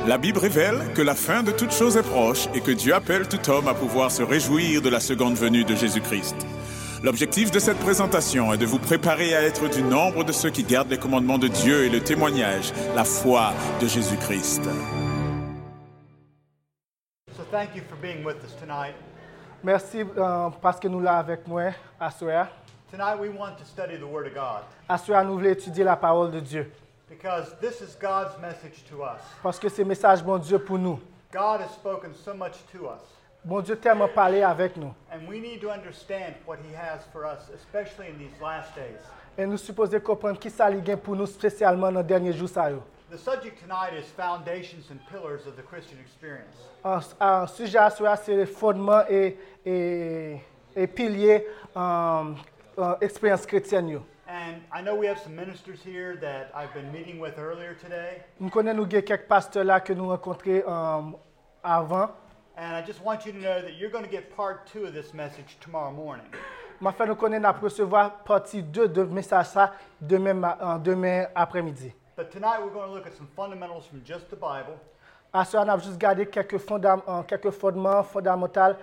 La Bible révèle que la fin de toute chose est proche et que Dieu appelle tout homme à pouvoir se réjouir de la seconde venue de Jésus-Christ. L'objectif de cette présentation est de vous préparer à être du nombre de ceux qui gardent les commandements de Dieu et le témoignage, la foi de Jésus-Christ. So thank you for being with us tonight. Merci parce que nous là avec moi à soir. Tonight we want to study the Word of God À soir, nous voulons étudier la parole de Dieu. because this is God's message to us. Parce que c'est le message bon Dieu pour nous. God has spoken so much to us, Bon Dieu tellement parlé avec nous. and we need to understand what He has for us, especially in these last days. Et nous supposons comprendre qui ça ligue pour nous spécialement dans les derniers jours. The subject tonight is foundations and pillars of the Christian experience. Un sujet à soir, c'est les fondements et piliers expérience chrétienne. And I know we have some ministers here that I've been meeting with earlier today, Nous connaissons quelques pasteurs là que nous rencontrés avant. and I just want you to know that you're going to get part 2 of this message tomorrow morning. Mais enfin, nous connaissons à recevoir partie 2 de message ça demain après-midi. But tonight we're going to look at some fundamentals from just the Bible. À ce on a juste gardé quelques fondements fondamentaux,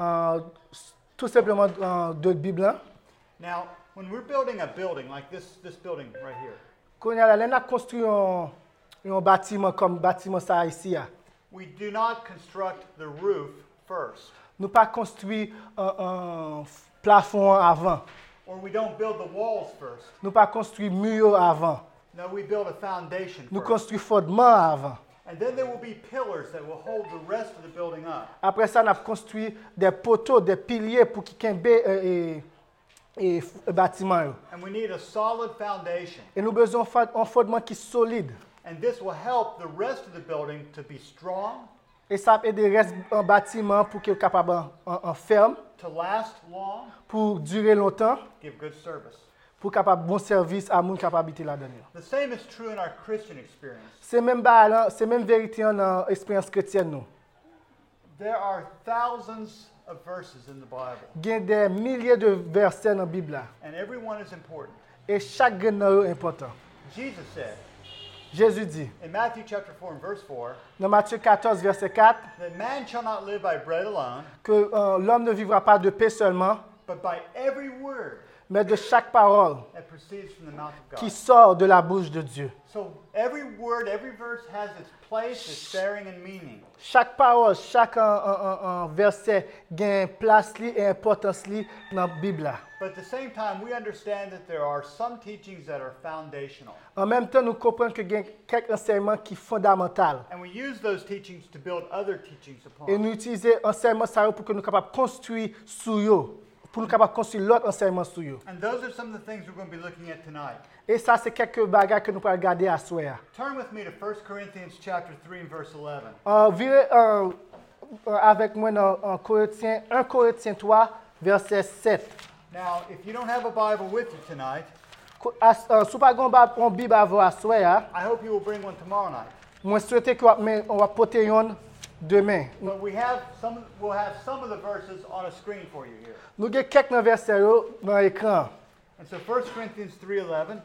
tout simplement de Bible. Now, when we're building a building like this building right here, Quand on a construit un bâtiment comme bâtiment ça ici, we do not construct the roof first, nous pas construit un plafond avant, or we don't build the walls first. nous pas construit mur avant, No, we build a foundation nous first. construit fondement avant. And then there will be pillars that will hold the rest of the building up. Après ça, on a construit des poteaux, des piliers pour qui kembe et bâtiment. And we need a solid foundation. Et nous besoin un fondement qui est solide. And this will help the rest of the building to be strong, Et ça aide le reste un bâtiment pour qu'il soit capable en ferme, to last long, pour durer longtemps, give good service. pour capable bon service à mon capacité là-dedans. The same is true in our Christian experience. C'est même vérité dans expérience chrétienne nous. There are thousands of verses in the Bible, Il y a des milliers de versets dans la Bible là, and every one is important. et chaque grain est important. Jesus said Jésus dit in Matthew chapter 4 and verse 4 dans Matthieu 14 verset 4 that man shall not live by bread alone, que l'homme ne vivra pas de pain seulement, but by every word mais de chaque parole that proceeds from the mouth of qui God. sort de la bouche de Dieu. So every word, every verse has its place, its bearing, and meaning. Chaque parole, chaque verset a une place et importance dans la Bible là. But at the same time, we understand that there are some teachings that are foundational. En même temps, nous comprenons que y a quelques enseignements qui sont fondamentaux. And we use those teachings to build other teachings upon. Et nous utilisons l'enseignement ça pour que nous soyons capables de construire sur eux, pour nous capables de construire l'autre enseignement sur eux. And those are some of the things we're going to be looking at tonight. Et ça, c'est quelques bagages que nous pouvons regarder à soir. Turn with me to 1 Corinthians chapter 3 and verse 11. Virez avec moi dans 1 Corinthiens 3, verset 7. Now, if you don't have a Bible with you tonight, Si vous n'avez pas une Bible à soir, I hope you will bring one tomorrow night. je souhaite qu'on va porter une demain. But we'll have some of the verses on a screen for you here. Nous avons quelques versets dans l'écran. And so 1 Corinthians 3:11,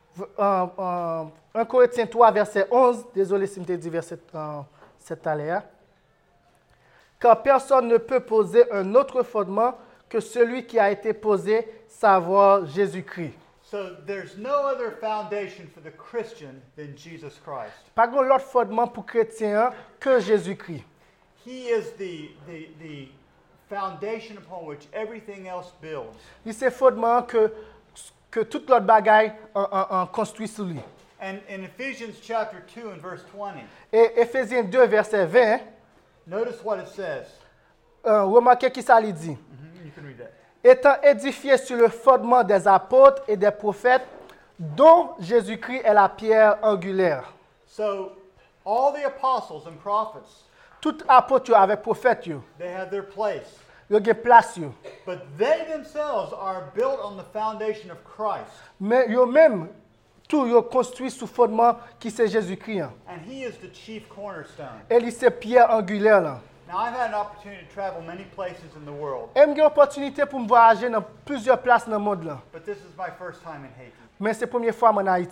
1 Corinthiens 3, verset 11. Désolé si je dit verset 7 à l'heure. Car personne ne peut poser un autre fondement que celui qui a été posé, savoir Jésus-Christ. so there's no other foundation for the Christian than Jesus Christ. Pas grand autre fondement pour chrétien que Jésus-Christ. He is the foundation upon which everything else builds. C'est le fondement que toute l'autre bagaille construit sur lui. And in Ephesians chapter 2 and verse 20, Et Éphésiens 2, verset 20, notice what it says. remarquez qui ça lui dit. You can read that. Étant édifié sur le fondement des apôtres et des prophètes, dont Jésus-Christ est la pierre angulaire. So all the apostles and prophets, Tout apôtre avec prophète, they have their place. ils ont place. But they themselves are built on the foundation of Christ. Mais eux-mêmes, tout ils construit sous fondement qui c'est Jésus-Christ. And he is the chief cornerstone. Et il c'est pierre angulaire. Là. Now, I've had an opportunity to travel many places in the world, Et j'ai l'opportunité pour me voyager dans plusieurs places dans le monde. Là. but this is my first time in Haiti. Mais c'est la première fois en Haïti.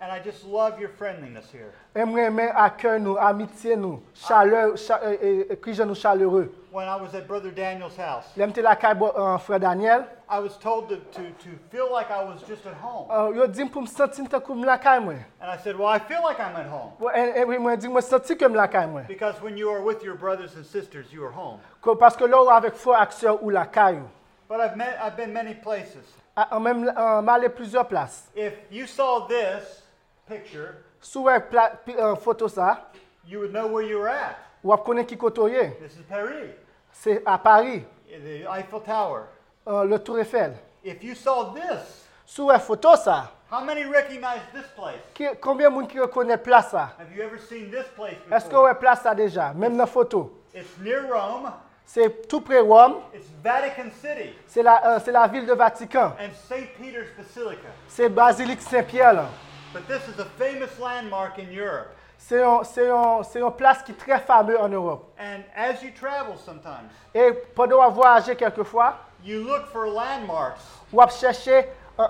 And I just love your friendliness here. Aimerait accueil nous, amitié nous, chaleur, Christian nous chaleureux. When I was at Brother Daniel's house, L'aime la caille frère Daniel. I was told to feel like I was just at home. Yo dit pour me sentir comme la caille moi. And I said, well, I feel like I'm at home. Et moi dit moi sentir comme la caille moi. Because when you are with your brothers and sisters, you are home. Parce que là avec frère action ou la caille. But I've been many places. Même m'aller plusieurs places. If you saw this picture, Sous photo ça, you would know where you were at. ou connaît qui côtoyer. This is Paris, C'est à Paris, the Eiffel Tower. le Tour Eiffel. If you saw this, Sous photo ça, how many recognize this place? combien de monde qui reconnaît place ça? Have you ever seen this place Est-ce que before? vous place ça déjà, même dans la photo? It's near Rome. C'est tout près Rome, It's Vatican City c'est la ville de Vatican. and St. Peter's Basilica. C'est Basilique Saint-Pierre là. But this is a famous landmark in Europe. C'est une place qui est très fameuse en Europe. And as you travel sometimes, Et pendant voyager quelquefois, you look for landmarks vous chercher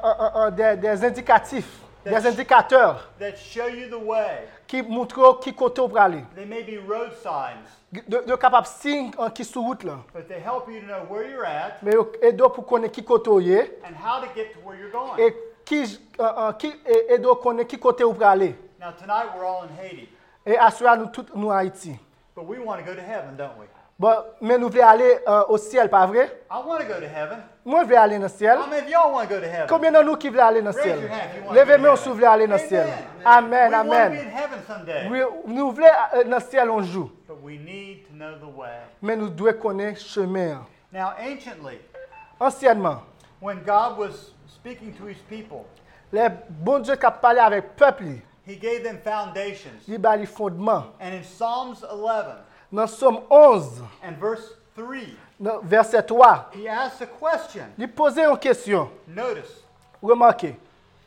des indicatifs, des indicateurs that show you the way. qui montrent qui côté vous aller. They may be road signs, De capable signe qui sur route là. but they help you to know where you're at Mais aide pour connaître qui côté vous est and how to get to where you're going. et qui aide connaître qui côté vous aller. Now tonight we're all in Haiti, Et assurer nous tous nous Haïti. but we want to go to heaven, don't we? Bon, mais nous voulons aller au ciel, pas vrai? I want to go to heaven. Moi, je veux aller dans le ciel. How many of y'all want to go to heaven? Combien de nous qui veulent aller dans le Raise ciel? your hand if you want to go to Levez-moi heaven. si vous voulez aller dans le ciel. Amen. Amen, We want to be amen. in heaven someday. Nous voulons dans le ciel un jour, But we need to know the way. mais nous devons connaître le chemin. Now, anciently, Anciennement, when God was speaking to his people, les bons dieux qui ont parlé avec le peuple, he gave them foundations. ils ont les fondements. And in Psalms 11 Dans Somme 11, and verse 3, dans verset 3, he asks a question. il posait une question. Notice, Remarquez.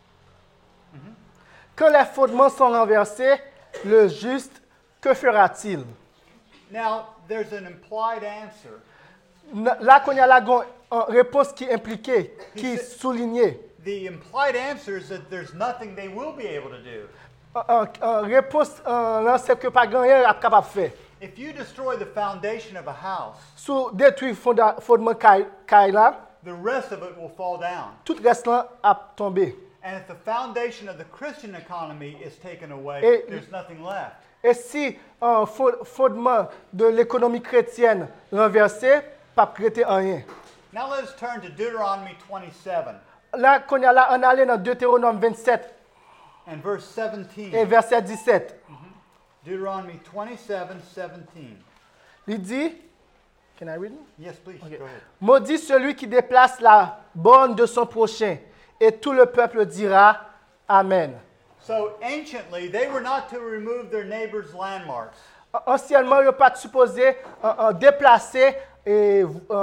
Quand les fondements sont renversés, le juste, que fera-t-il? now there's an implied answer. Là, qu'on y a une réponse qui est impliquée, qui est soulignée. The implied answer is that there's nothing they will be able to do. Réponse là, c'est que pas grand rien est capable de faire. If you destroy the foundation of a house, Sous détruire fondement caille là, the rest of it will fall down. tout reste là a tombé. And if the foundation of the Christian economy is taken away, Et- there's nothing left. Et si fondement de l'économie chrétienne renversé, pas prêter rien. Now let us turn to Deuteronomy 27 Là, qu'on y a là, on allait dans Deutéronome 27 and verse et 17. verset 17. Deuteronomy 27:17. Il dit, can I read it? Yes, please. Okay. Go ahead. Maudit celui qui déplace la borne de son prochain, et tout le peuple dira Amen. So anciently, they were not to remove their neighbor's landmarks. Anciennement, il n'est pas supposé déplacer les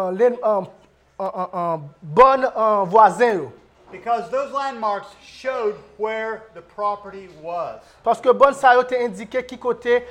bornes voisins. Because those landmarks showed where the property was. Parce que borne ça a été indiqué qui côté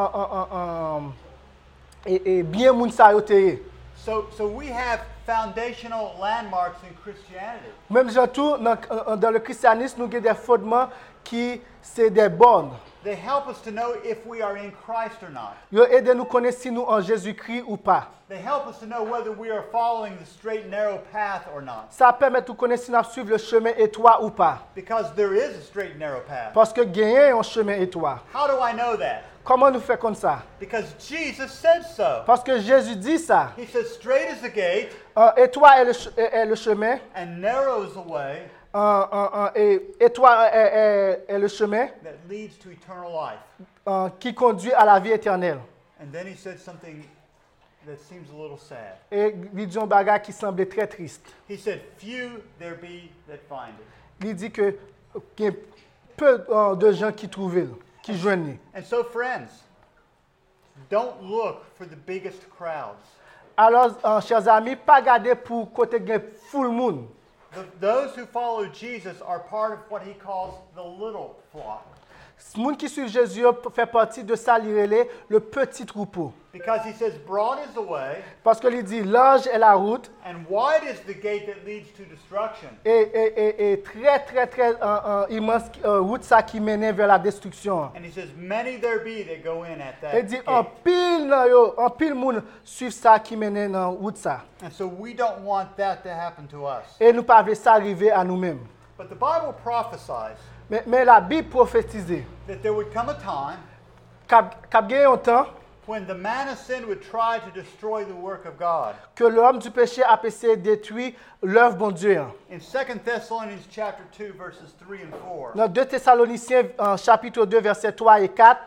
et bien moun ça a été. So we have foundational landmarks in Christianity. Même tout dans le christianisme, nous avons des fondements qui c'est des bornes. They help us to know if we are in Christ or not. Ils aident nous connaître si nous en Jésus-Christ ou pas. They help us to know whether we are following the straight and narrow path or not. Ça permet de connaître si nous suivons le chemin étroit ou pas. Because there is a straight and narrow path. Parce que gagner un chemin étroit. How do I know that? Comment nous fait comme ça? Because Jesus said so. Parce que Jésus dit ça. He says, straight is the gate Étroit est le chemin. and narrow is the way Et étroit est le chemin that leads to eternal life. qui conduit à la vie éternelle. And then he said something that seems a little sad. Et il dit un bagage qui semblait très triste. He said, few there be that find it. Il dit que qu'il y a peu de gens qui trouvent, qui joignent. And so, friends, don't look for the biggest crowds. Alors, chers amis, pas garder pour côté de full moon. Those who follow Jesus are part of what he calls the little flock. Les gens qui suivent Jésus fait partie de ça, le petit troupeau. Because he says, broad is the way, Parce que il dit, large est la route and wide is the gate that leads to destruction. et très immense route ça qui menait vers la destruction. And he says, many there be that go in at that Il dit, gate. en pile monde suivent ça qui menait dans route ça. And so we don't want that to happen to us. Et nous pas ça arriver à nous-mêmes. But the Bible prophesies Mais la Bible prophétisait that there would come a time qu'il y a un temps when the man of sin would try to destroy the work of God. que l'homme du péché a essayé de détruire l'œuvre bon Dieu. In 2 Thessalonians chapter 2 verses 3 and 4, Dans 2 Thessaloniciens chapitre 2 versets 3 et 4,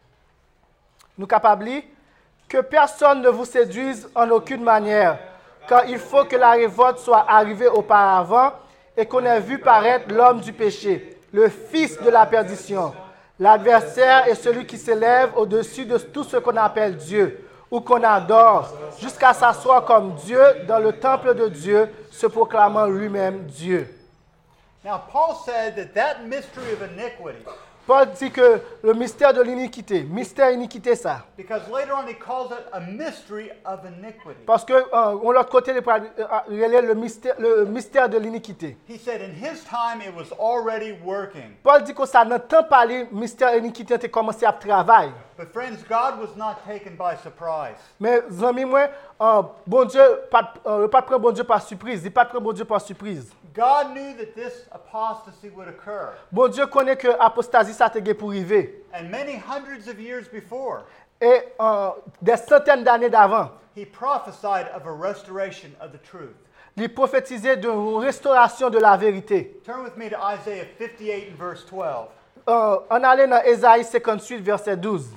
nous capables de lire que personne ne vous séduise en aucune manière, car il faut que la révolte soit arrivée auparavant et qu'on ait vu paraître l'homme du péché, le fils de la perdition. L'adversaire est celui qui s'élève au-dessus de tout ce qu'on appelle Dieu ou qu'on adore, jusqu'à s'asseoir comme Dieu dans le temple de Dieu, se proclamant lui-même Dieu. now Paul said that mystery of iniquity, Paul dit que le mystère de l'iniquité, mystère iniquité ça. because later on he calls it a mystery of iniquity. Parce que on l'autre côté le mystère de l'iniquité. He said in his time it was already working. Paul dit que ça n'a pas parlé mystère iniquité a commencé à travailler. But friends, God was not taken by surprise. Mais amis moi bon Dieu pas prendre bon Dieu par surprise, il pas prendre bon Dieu par surprise. God knew that this apostasy would occur. Bon Dieu connaît que apostasie ça te pour arriver. And many hundreds of years before, Et des centaines d'années d'avant, he prophesied of a restoration of the truth. il prophétisait d'une restauration de la vérité. Turn with me to Isaiah 58 and verse 12. On allait dans Ésaïe 58 verset 12.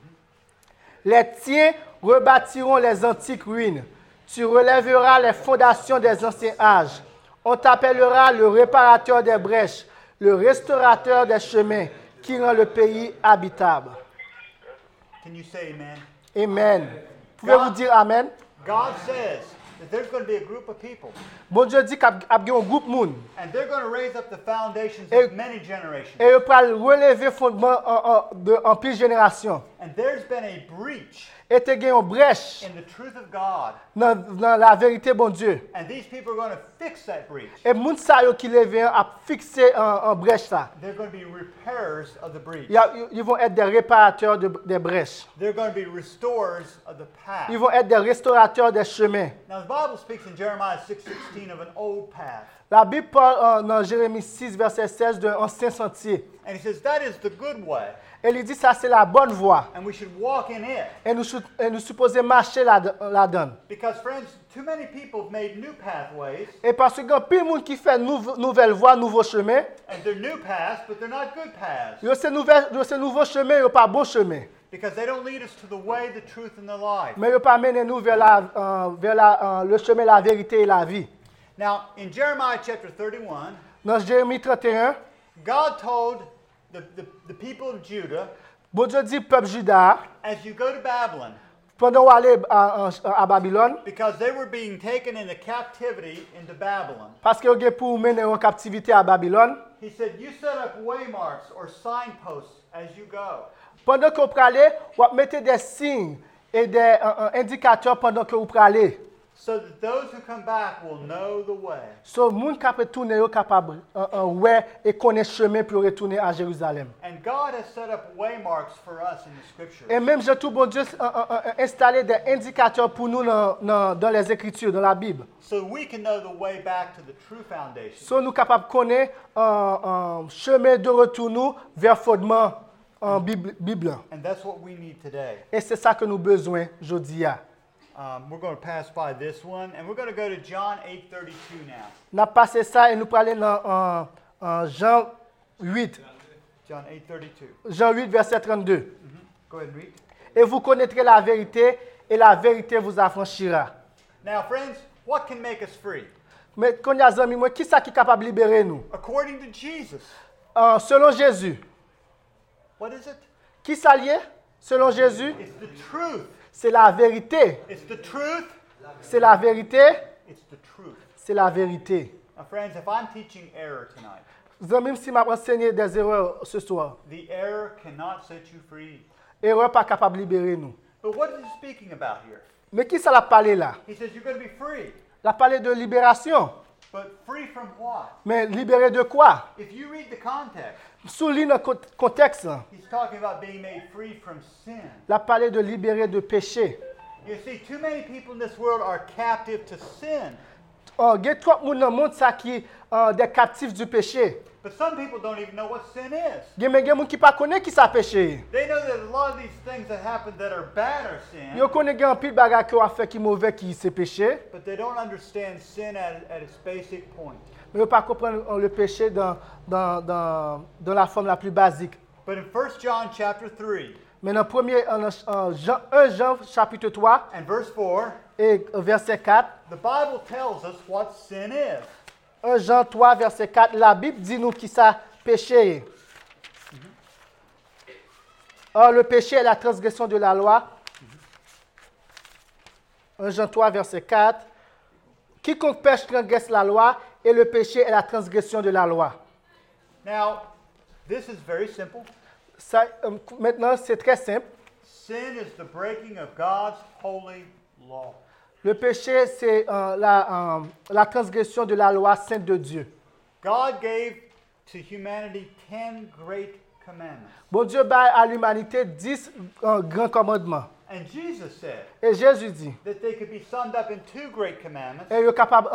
Les tiens rebâtiront les antiques ruines. Tu relèveras les fondations des anciens âges. On t'appellera le réparateur des brèches, le restaurateur des chemins, qui rend le pays habitable. Can you say amen? Amen. Pouvez-vous dire Amen? God says that there's going to be a group of people, Bon Dieu dit qu'il y a un groupe monde. and they're going to raise up the foundations Et- of many generations. Et il va relever fondement en plusieurs générations. And there's been a breach Et il y a une brèche in the truth of God, dans la vérité, bon Dieu. and these people are going to fix that breach. Et les gens qui lèvent a fixé en brèche ça. They're going to be repairers of the breach. Ils vont être des réparateurs des brèches. They're going to be restorers of the path. Ils vont être des restaurateurs des chemins. Now, the Bible speaks in Jeremiah 6:16 of an old path. La Bible parle dans Jérémie 6, verset 16 d'un ancien sentier. And he says that is the good way, Et il dit ça c'est la bonne voie. and we should walk in it. Et nous supposons marcher là-dedans. Because, friends, too many people have made new pathways, Et parce qu'il y a plein de monde qui fait nouvelle voie, nouveau chemin. and they're new paths, but they're not good paths. Ces nouveaux chemins, ils pas bon chemin. Because they don't lead us to the way, the truth, and the life. Mais ils pas mener nous vers le chemin, la vérité et la vie. Now, in Jeremiah chapter 31, Dans Jérémie 31, God told the people of Judah, bon Dieu dit peuple Juda, as you go to Babylon, pendant qu'on allait à Babylone, because they were being taken into captivity into Babylon. parce qu'ils ont pour mener en captivité à Babylone, He said, you set up waymarks or signposts as you go. pendant que vous allez, vous mettez des signes et des indicateurs pendant que vous allez. So that those who come back will know the way. So, les gens qui peuvent tourner, sont capables ouais et connaître le chemin pour retourner à Jérusalem. And God has set up waymarks for us in the scripture. Et même, tout bon Dieu installé des indicateurs pour nous dans les Écritures, dans la Bible. So we can know the way back to the true foundation. So, nous sommes capables de connaître un chemin de retour nous vers fondement en Bible. And that's what we need today. Et c'est ça que nous avons besoin aujourd'hui. We're going to pass by this one, and we're going to go to John 8:32 now. Nous avons passé ça et nous parlons dans Jean 8. John 8:32. Jean 8, verset 32. Go ahead and read. Et vous connaîtrez la vérité, et la vérité vous affranchira. Now, friends, what can make us free? Mais quand il y a des amis, qui est capable de libérer nous? According to Jesus. Selon Jésus. What is it? Qui s'allie? Selon Jésus, It's the truth. c'est la vérité. It's the truth. C'est la vérité. It's the truth. C'est la vérité. Now, friends, if I'm teaching error tonight, Même si m'a enseigné des erreurs ce soir. the error cannot set you free. Erreur pas capable de libérer nous. But what is he speaking about here? Mais qui ça l'a parlé là? He says you're going to be free. Il a parlé de libération. But free from what? Mais libéré de quoi? If you read the context, Souligne le contexte. Là. he's talking about being made free from sin. Il a parlé de libérer de péché. You see, too many people in this world are captive to sin. Il y a trop de monde dans le monde ça qui des captifs du péché. But some people don't even know what sin is. Il y a des gens qui ne connaissent pas qui ça péché. They know that a lot of these things that happen that are bad are sin, Ils connaissent un pile bagage qui a fait qui mauvais qui c'est péché. but they don't understand sin at its basic point. Mais ils ne pas comprendre le péché dans la forme la plus basique. But in 1 John chapter 3 Mais dans 1 Jean chapitre 3 and verse 4, et verset 4, the Bible tells us what sin is. 1 Jean 3 verset 4, la Bible dit nous qui ça péché. Or le péché est la transgression de la loi. 1 Jean 3 verset 4. Quiconque pêche transgresse la loi et le péché est la transgression de la loi. Now, this is very simple. Ça, maintenant, c'est très simple. Sin is the breaking of God's holy law. Le péché, c'est la transgression de la loi sainte de Dieu. God gave to humanity 10 great commandments. Bon Dieu bat à l'humanité 10 grands commandements. And Jesus said Et Jésus dit, that they could be summed up in 2 great commandments. et il est capable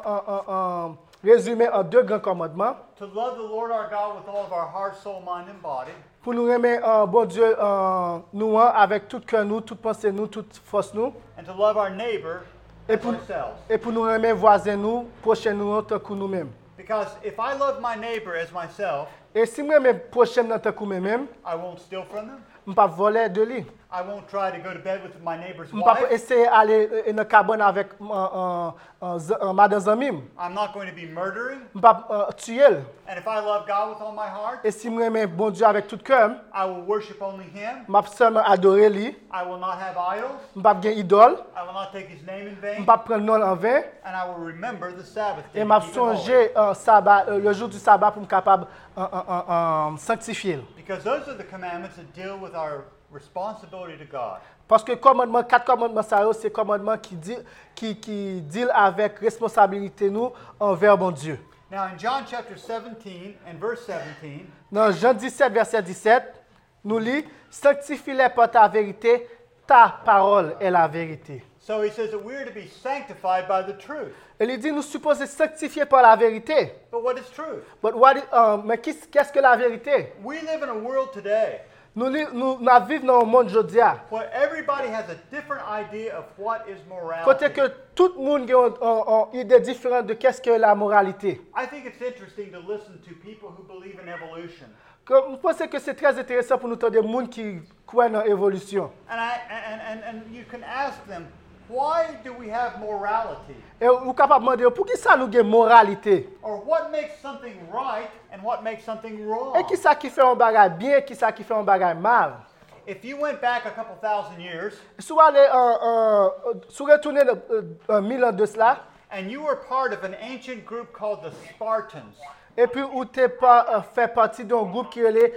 résumer en 2 grands commandements. To love the Lord our God with all of our heart, soul, mind, and body. Pour nous aimer, bon Dieu, nous avec tout cœur, nous, toute pensée, nous, toute force, nous. And to love our neighbor Et as pour, ourselves. et pour nous aimer voisins, nous, prochains, nous, tant que nous-mêmes. Because if I love my neighbor as myself, Et si moi, mes prochains, tant que nous-mêmes, I won't steal from them. je ne vais pas voler de lui. I won't try to go to bed with my neighbor's Je ne vais pas wife. essayer d'aller dans le cabane avec madame Zamim. I'm not going to be murdering. Je ne vais pas tuer. And if I love God with all my heart, Et si moi, j'aime bon Dieu avec tout cœur, I will worship only Him. je vais seulement adorer lui. I will not have idols. Je ne vais pas avoir idole. I will not take His name in Je ne vain. vais pas prendre nom en vain. And I will remember the Sabbath Et day. je to vais keep it holy. songer le jour du sabbat pour me capable sanctifier. Because those are the commandments that deal with our responsibility to God. Parce que 4 commandements, c'est commandements qui deal avec responsabilité nous envers bon Dieu. Now in John chapter 17 and verse 17, Dans Jean 17, verset 17, nous lit « Sanctifie-les par ta vérité, ta parole est la vérité. so he says that we are to be sanctified by the truth. » Il dit « Nous supposons sanctifier par la vérité. But what is truth? » Mais qu'est-ce que la vérité? We live in a world today Nous vivons dans un monde aujourd'hui. where everybody has a different idea of what is morality. Côté que tout le monde a une idée différente de qu'est-ce que la moralité. I think it's interesting to listen to people who believe in evolution. Je pense que c'est très intéressant pour nous entendre des gens qui croient dans l'évolution. And you can ask them, why do we have morality? Et vous êtes capable de demander pourquoi ça nous a une moralité. Or what makes something right and what makes something wrong? Et qui ça qui fait un bagage bien, qui ça qui fait un bagage mal. If you went back a couple thousand years Si vous retournez 1000 ans de cela, and you were part of an ancient group called the Spartans, et puis vous fait partie d'un groupe qui est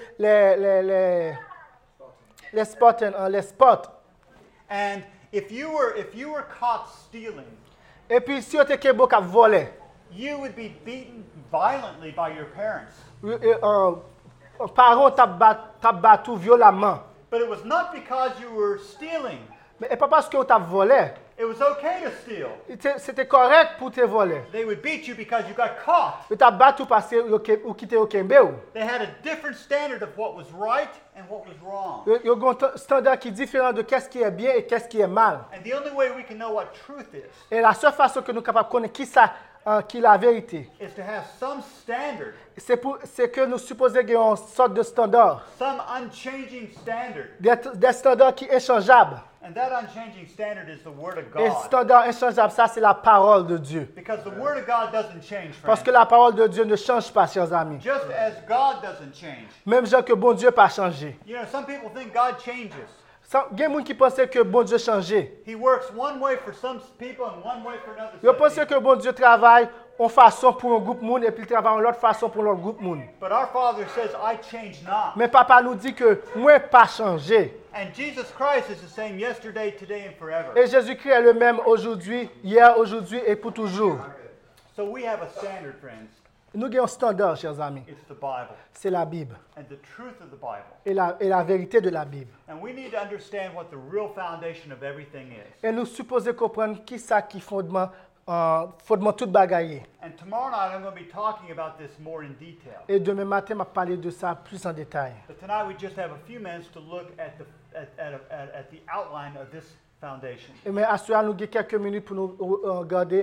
les Spartans, les Spartes. and if you were caught stealing, Et puis si vous êtes capable de voler, you would be beaten violently by your parents. parents t'ont battu violemment. But it was not because you were stealing. Mais pas parce que vous avez volé. It was okay to steal. C'était correct pour te voler. They would beat you because you got caught. Vous avez battu parce que vous quittez au Kembe. They had a different standard of what was right and what was wrong. Il y a un standard qui est différent de qu'est-ce qui est bien et qu'est-ce qui est mal. And the only way we can know what truth is Et la seule façon que nous sommes capables de connaître qui est la vérité, is to have some standard, c'est que nous supposons qu'il y a une sorte de standard. some unchanging standard. Des standards qui sont inchangeables. And that unchanging standard is the Word of Et God. standard inchangeable, ça c'est la parole de Dieu. Because the Word of God doesn't change, Parce friends. que la parole de Dieu ne change pas, chers amis. Just as God doesn't change. Même gens que bon Dieu n'a pas changé. You know, some people think God changes. Il y a des gens qui pensaient que bon Dieu changeait. He works one way for some people and one way for another. Ils pensaient que bon Dieu travaille en façon pour un groupe monde et puis il travaille en l'autre façon pour l'autre groupe monde. But our Father says, I change not. Mais papa nous dit que moi pas changé. And Jesus Christ is the same yesterday, today, and forever. Et Jésus-Christ est le même aujourd'hui, hier, aujourd'hui et pour toujours. So we have a standard, friends. Nous avons un standard, chers amis. It's the Bible C'est la Bible and the truth of the Bible. et la vérité de la Bible. And we need to understand what the real foundation of everything is. Et nous supposons comprendre qui ça qui fondement toute bagaille. And tomorrow night I'm going to be talking about this more in detail. Et demain matin, je vais parler de ça plus en détail. But tonight we just have a few minutes to look at the outline of this foundation. Et mais à ce moment, nous avons quelques minutes pour nous regarder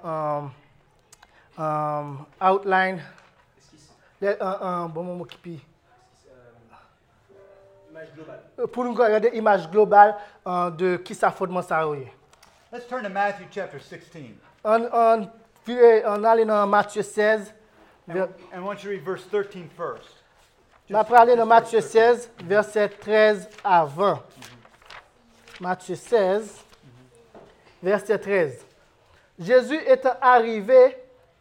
outline. Bon moment qui Image globale. pour nous regarder l'image globale de qui ça fondement ça est. Let's turn to Matthew chapter 16. On allait dans Matthieu 16. And I want you to read verse 13 first. On va aller dans Matthieu 16, verset 13 à 20. Matthieu 16, verset 13. Jésus étant arrivé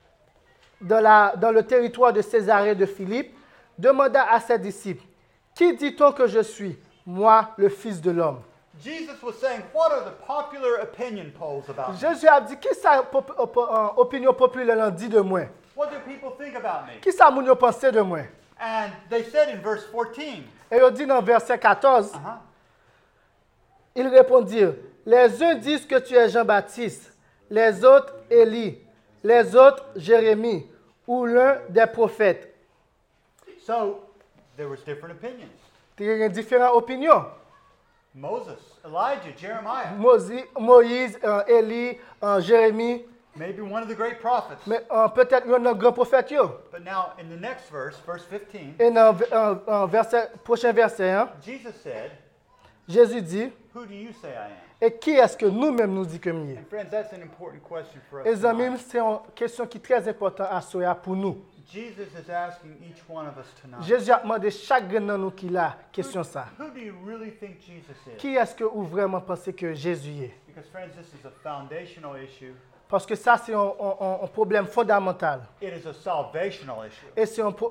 dans le territoire de Césarée de Philippe, demanda à ses disciples, « Qui dit-on que je suis, moi, le Fils de l'homme ?» Jesus was saying, what are the popular opinion polls about me? Jésus a dit, « Qui ça opinion populaire dit de moi? What do people think about me? Qui ça moun yo pense de moi? » And they said in verse 14, Et il dit dans verset 14, uh-huh, ils répondirent, « Les uns disent que tu es Jean-Baptiste, les autres Élie, les autres Jérémie, ou l'un des prophètes. » so there was different opinions. Il y a différentes opinions. Moses, Elijah, Jeremiah, Moïse, Élie, Jérémie, maybe one of the great prophets. mais peut-être il y a un grand prophète. But now in the next verse, verse 15, Et dans prochain verset, hein, Jesus said, Jésus dit, who do you say I am? et qui est-ce que nous-mêmes nous dit que nous sommes? And friends, that's an important question for us. Les amis, tonight. c'est une question qui est très importante à Soya pour nous. Jesus is asking each one of us tonight. Jésus a demandé chaque de nous qui l'a question ça. Who do you really think Jesus is? Qui est-ce que vous vraiment pensez que Jésus est? Because friends, this is a foundational issue. Parce que ça, c'est un problème fondamental. It is a salvational issue. Et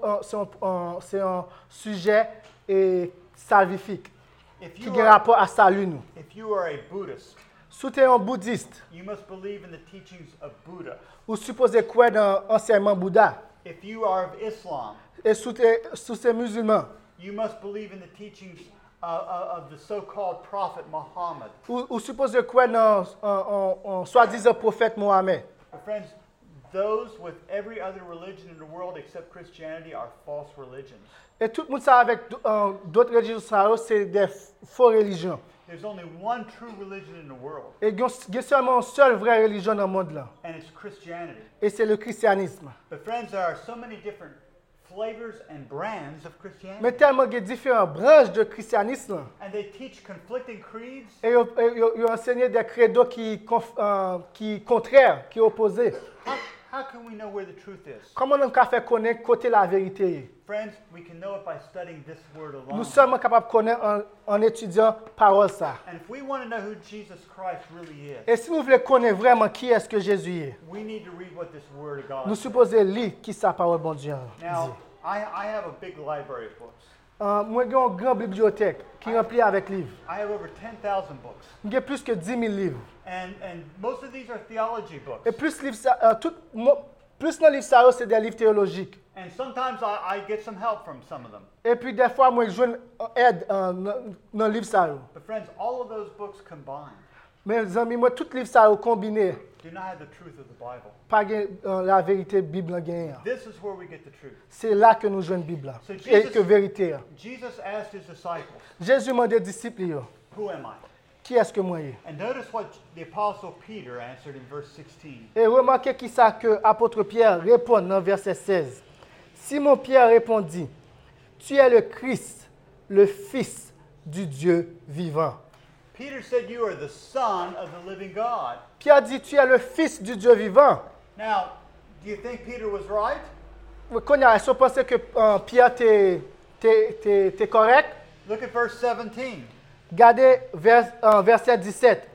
c'est un sujet salvifique If qui you a are, rapport à salut nous. if you are a Buddhist, Si tu es un bouddhiste, you must believe in the teachings of Buddha. ou supposé croire dans l'enseignement Bouddha, If you are of Islam, et si tu es musulman, you must believe in the teachings of the so-called prophet Muhammad. ou supposé croire dans un soi-disant prophète Mohammed. But friends, those with every other religion in the world except Christianity are false religions. Et tout le monde sait avec d'autres religions, c'est des faux religions. There's only one true religion in the world, Et il y a seulement une seule vraie religion dans le monde là, and it's Christianity. et c'est le christianisme. But friends, there are so many different flavors and brands of Christianity. Mais tellement il y a différentes branches de christianisme, And they teach conflicting creeds. et ils ont enseigné des credos qui contraires, qui opposés. How can we know where the truth is? Comment on peut faire connaître côté la vérité? Friends, we can know it by studying this word alone. Nous sommes capables de connaître en étudiant parole ça. And if we want to know who Jesus Christ really is, Et si nous voulons connaître vraiment qui est-ce que Jésus est, we need to read what this word of God nous says. supposons lire qui sa parole bon Dieu dit. Now, I have a big library of books. Moi, j'ai une grande bibliothèque qui est remplie avec livres. I have over 10,000 books. J'ai plus que 10 000 livres. And most of these are theology books. Et plus dans les livres, ça, c'est des livres théologiques. And sometimes I get some help from some of them. Et puis des fois, moi, je joue aide dans les livres, ça. But friends, all of those books combined Mes amis, moi, tous les livres, ça, combinés, do not have the truth of the Bible. pas la vérité Bible en gagne. This is where we get the truth. C'est là que nous jouons la Bible. So Et Jesus- que vérité. Jesus asked his disciples, Jésus m'a dit aux disciples, who am I? qui est-ce que moi est? And notice what the apostle Peter answered in verse 16. Et remarquez qui ça que l'apôtre Pierre répond dans verset 16. Simon Pierre répondit, tu es le Christ, le Fils du Dieu vivant. Peter said, you are the son of the living God. Pierre dit, tu es le Fils du Dieu vivant. Now, do you think Peter was right? Est-ce que vous pensez que Pierre t'es correct? Look at verse 17. Regardez verset 17.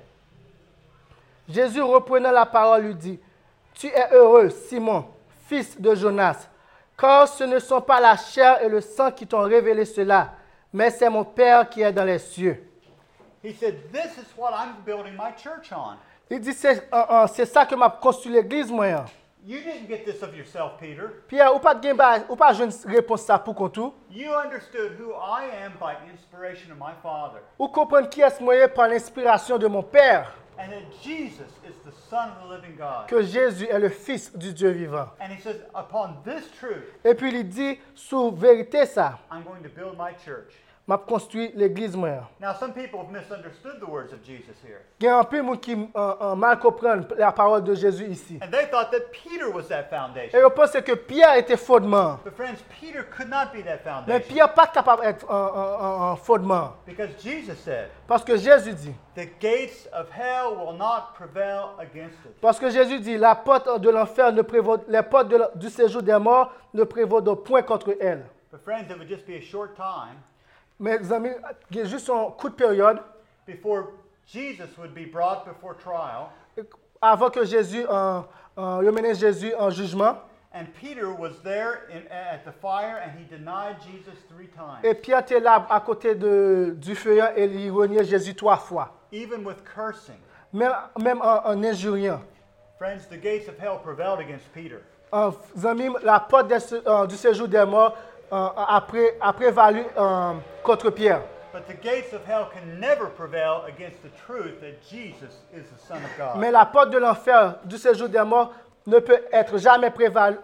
Jésus, reprenant la parole, lui dit, « Tu es heureux, Simon, fils de Jonas, car ce ne sont pas la chair et le sang qui t'ont révélé cela, mais c'est mon Père qui est dans les cieux. » He said, this is what I'm building my church on. Il dit, c'est ça que m'a construit l'église, moi. You didn't get this of yourself, Peter. Pierre, ou pas une réponse ça pour tout. You understood who I am by inspiration of my Father. Ou comprendre qui est moi par l'inspiration de mon Père. And that Jesus is the Son of the living God. Que Jésus est le Fils du Dieu vivant. And he says, upon this truth, Et puis il dit, sous vérité ça, I'm going to build my church. m'a construit l'église moi. Now, some people have misunderstood the words of Jesus here. Il y a un peu de monde qui mal comprennent la parole de Jésus ici. And they thought that Peter was that Et foundation. je pense que Pierre était fondement. But friends, Peter could not be that Mais foundation. Pierre n'est pas capable d'être un fondement. Because Jesus said, Parce que Jésus dit. the gates of hell will not prevail against it. Parce que Jésus dit, la porte de l'enfer ne prévaut, les portes du séjour des morts ne prévaudront point contre elle. But friends, it would just be a short time Mes amis, il y a juste un coup de période before Jesus would be brought before trial. avant que Jésus, remène Jésus en jugement. And Peter was there at the fire and he denied Jesus 3 times. Et Pierre était là à côté du feu et il reniait Jésus 3 fois. Even with cursing. Même en injuriant. Friends, the gates of hell prevailed against Peter. Amis, la porte du séjour des morts a prévalu contre Pierre. But the gates of hell can never prevail against the truth that Jesus is the Son of God. Mais la porte de l'enfer du séjour des morts ne peut jamais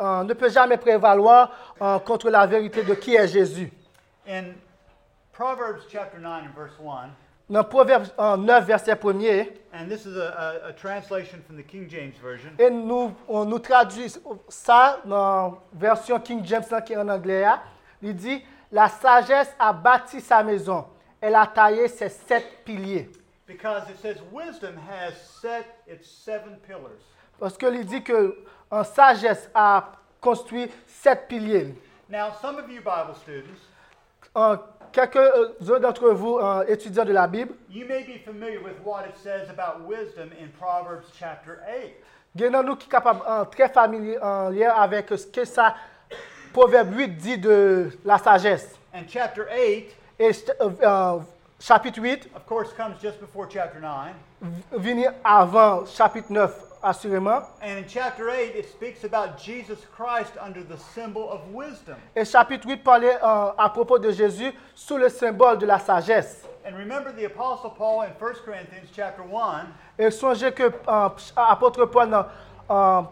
prévaloir contre la vérité de qui est Jésus. In Proverbs chapter 9 and verse 1, Dans Proverbe 9, verset 1er, and this is a translation from the King James Version, et on nous traduit ça dans la version King James qui est en anglais. Il dit, la sagesse a bâti sa maison, elle a taillé ses 7 piliers. because it says wisdom has set its 7 pillars. Parce qu'il dit que en sagesse a construit 7 piliers. Now, some of you Bible students, Quelques-uns d'entre vous, étudiants de la Bible, you may be familiar with what it says about wisdom in Proverbs chapter 8. il y en a nous qui sont capables, très familiers avec ce que ça, Proverbe 8 dit de la sagesse. And chapter 8, Et chapitre 8 of course, comes just before chapter 9. vient avant chapitre 9, assurément. And in chapter 8, it speaks about Jesus Christ under the symbol of wisdom. Et chapitre 8 parlait à propos de Jésus sous le symbole de la sagesse. And remember the Apostle Paul in 1 Corinthians chapter 1, Et songez que l'apôtre Paul dans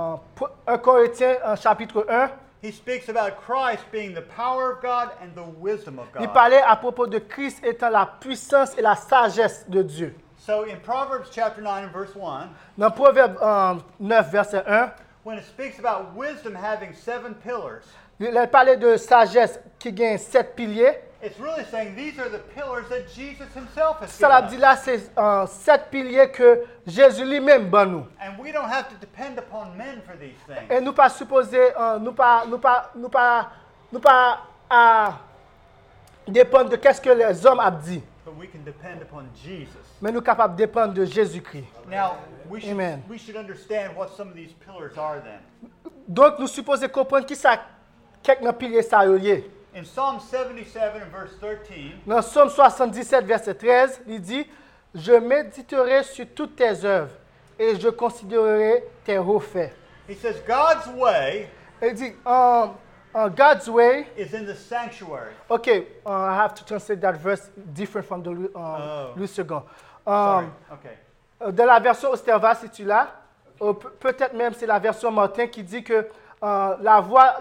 1 Corinthiens chapitre 1, he speaks about Christ being the power of God and the wisdom of il God. parlait à propos de Christ étant la puissance et la sagesse de Dieu. So in Proverbs chapter 9 and verse 1, Dans Proverbe 9, verset 1, when it speaks about wisdom having 7 pillars, il parlait de sagesse qui gagne 7 piliers. it's really saying these are the pillars that Jesus himself has Ça given dit us. là, c'est 7 piliers que Jésus lui-même bat nous. And we don't have to depend upon men for these things. Et nous pas supposés, nous pas à dépendre de qu'est-ce que les hommes ont dit. But we can depend upon Jesus. Mais nous sommes capables de dépendre de Jésus-Christ. Now, Amen. we should understand what some of these pillars are then. Donc, nous supposons comprendre qui ça, quelques piliers ça y est. In Psalm 77 and verse 13, Dans Psaume 77, verset 13, il dit, « Je méditerai sur toutes tes œuvres et je considérerai tes hauts faits. he says, God's way » Il dit, God's way, is in the sanctuary. okay, I have to translate that verse different from the Louis II. Sorry. Okay. Dans la version Osterva, si tu l'as, peut-être même c'est la version Martin qui dit que la voix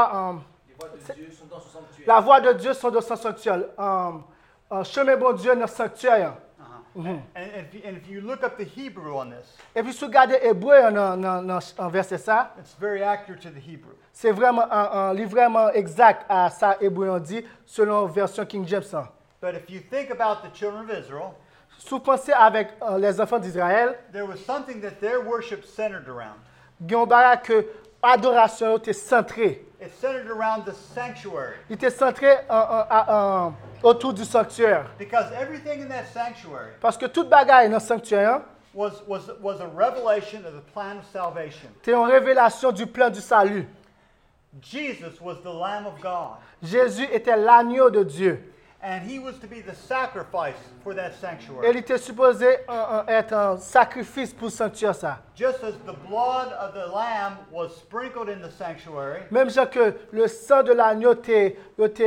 de Dieu sont dans son sanctuaire. Chemin bon Dieu dans le sanctuaire. And if you look up the Hebrew on this, Et puis si vous regardez Hébreu en verset ça, it's very accurate to the Hebrew. c'est vraiment un livre vraiment exact à ça Hébreu on dit selon la version King James. But if you think about the children of Israel, Si vous pensez avec les enfants d'Israël, there was something that their worship centered around. il y a un bagage que adoration était centrée. It's centered around the sanctuary. Il était centré autour du sanctuaire. Because everything in that sanctuary Parce que toute bagaille dans le sanctuaire, was a revelation of the plan of salvation. c'était une révélation du plan du salut. Jesus was the Lamb of God, Jésus était l'agneau de Dieu. and he was to be the sacrifice for that Il sanctuary. était supposé être un sacrifice pour le sanctuaire. Ça. Just as the blood of the lamb was sprinkled in the sanctuary, Même genre que le sang de l'agneau était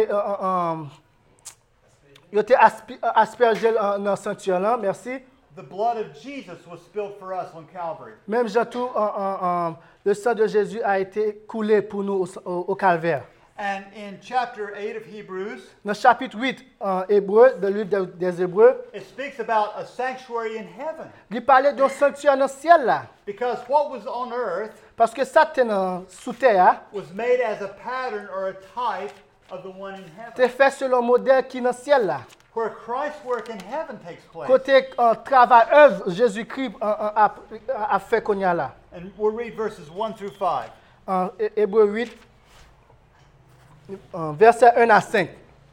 aspergé dans le sanctuaire. Là, merci. the blood of Jesus was spilled for us on Calvary. Même genre tout, le sang de Jésus a été coulé pour nous au calvaire. And in chapter 8 of Hebrews, Dans le chapitre 8 en hébreu, de livre des Hébreux, it speaks about a sanctuary in heaven. il parlait d'un sanctuaire dans le ciel là. Because what was on earth Parce que ça était sous terre, was made as a pattern or a type of the one in heaven. c'était fait selon le modèle qui est dans le ciel là. Where Christ's work in heaven takes place. Côté travail, œuvre, Jésus-Christ a fait qu'on y a là. And we'll read verses 1 through 5. En Hébreu 8, versets 1 à 5.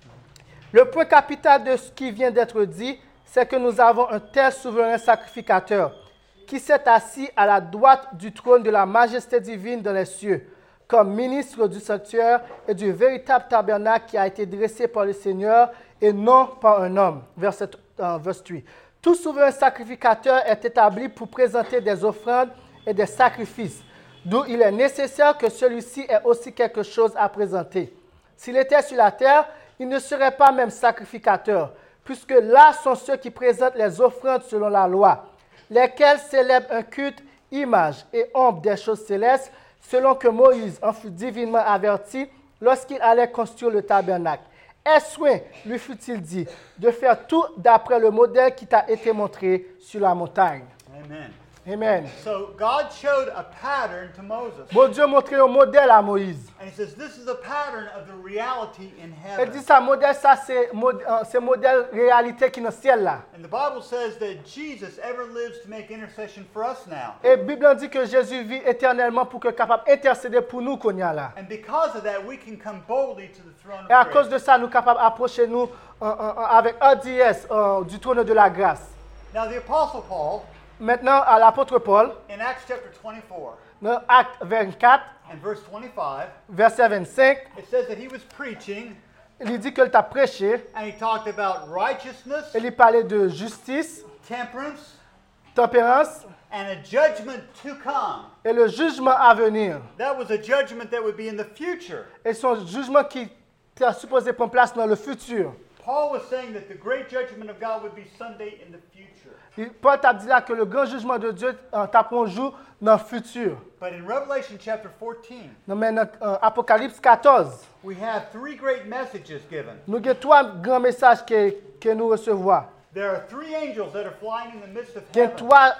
Le point capital de ce qui vient d'être dit, c'est que nous avons un tel souverain sacrificateur qui s'est assis à la droite du trône de la majesté divine dans les cieux, comme ministre du sanctuaire et du véritable tabernacle qui a été dressé par le Seigneur et non par un homme. Verset 8. Tout souverain sacrificateur est établi pour présenter des offrandes et des sacrifices, d'où il est nécessaire que celui-ci ait aussi quelque chose à présenter. S'il était sur la terre, il ne serait pas même sacrificateur, puisque là sont ceux qui présentent les offrandes selon la loi, lesquels célèbrent un culte, image et ombre des choses célestes, selon que Moïse en fut divinement averti lorsqu'il allait construire le tabernacle. Aie soin, lui fut-il dit, de faire tout d'après le modèle qui t'a été montré sur la montagne. Amen. Amen. So God showed a pattern to Moses. Bon Dieu montrait un modèle à Moïse. And he says, this is a pattern of the reality in Il dit heaven. ça, modèle, ça c'est modèle réalité qui est dans le ciel là. And the Bible says that Jesus ever lives to make intercession for us now. Et la Bible dit que Jésus vit éternellement pour que capable d'intercéder pour nous qu'on y a là. And because of that, we can come boldly to the throne Et à of cause grace. de ça, nous sommes capables d'approcher nous avec hardiesse du trône de la grâce. Now the Apostle Paul, Maintenant, à l'apôtre Paul, in Acts chapter 24 dans Acte 24, and verse 25, verset 25, it says that he was preaching il dit qu'il t'a prêché, and he talked about righteousness, et il parlait de justice, temperance, tempérance and a judgment to come. et le jugement à venir. That was a judgment that would be in the future. Et son jugement qui est supposé prendre place dans le futur. Paul was saying that the great judgment of God would be someday in the future. Paul t'a dit là que le grand jugement de Dieu t'apprend un jour dans le futur. But in Revelation chapter 14, Dans Apocalypse 14, we have three great messages given. nous avons trois grands messages que nous recevons. There are three angels that are flying in the midst of Il y a heaven. trois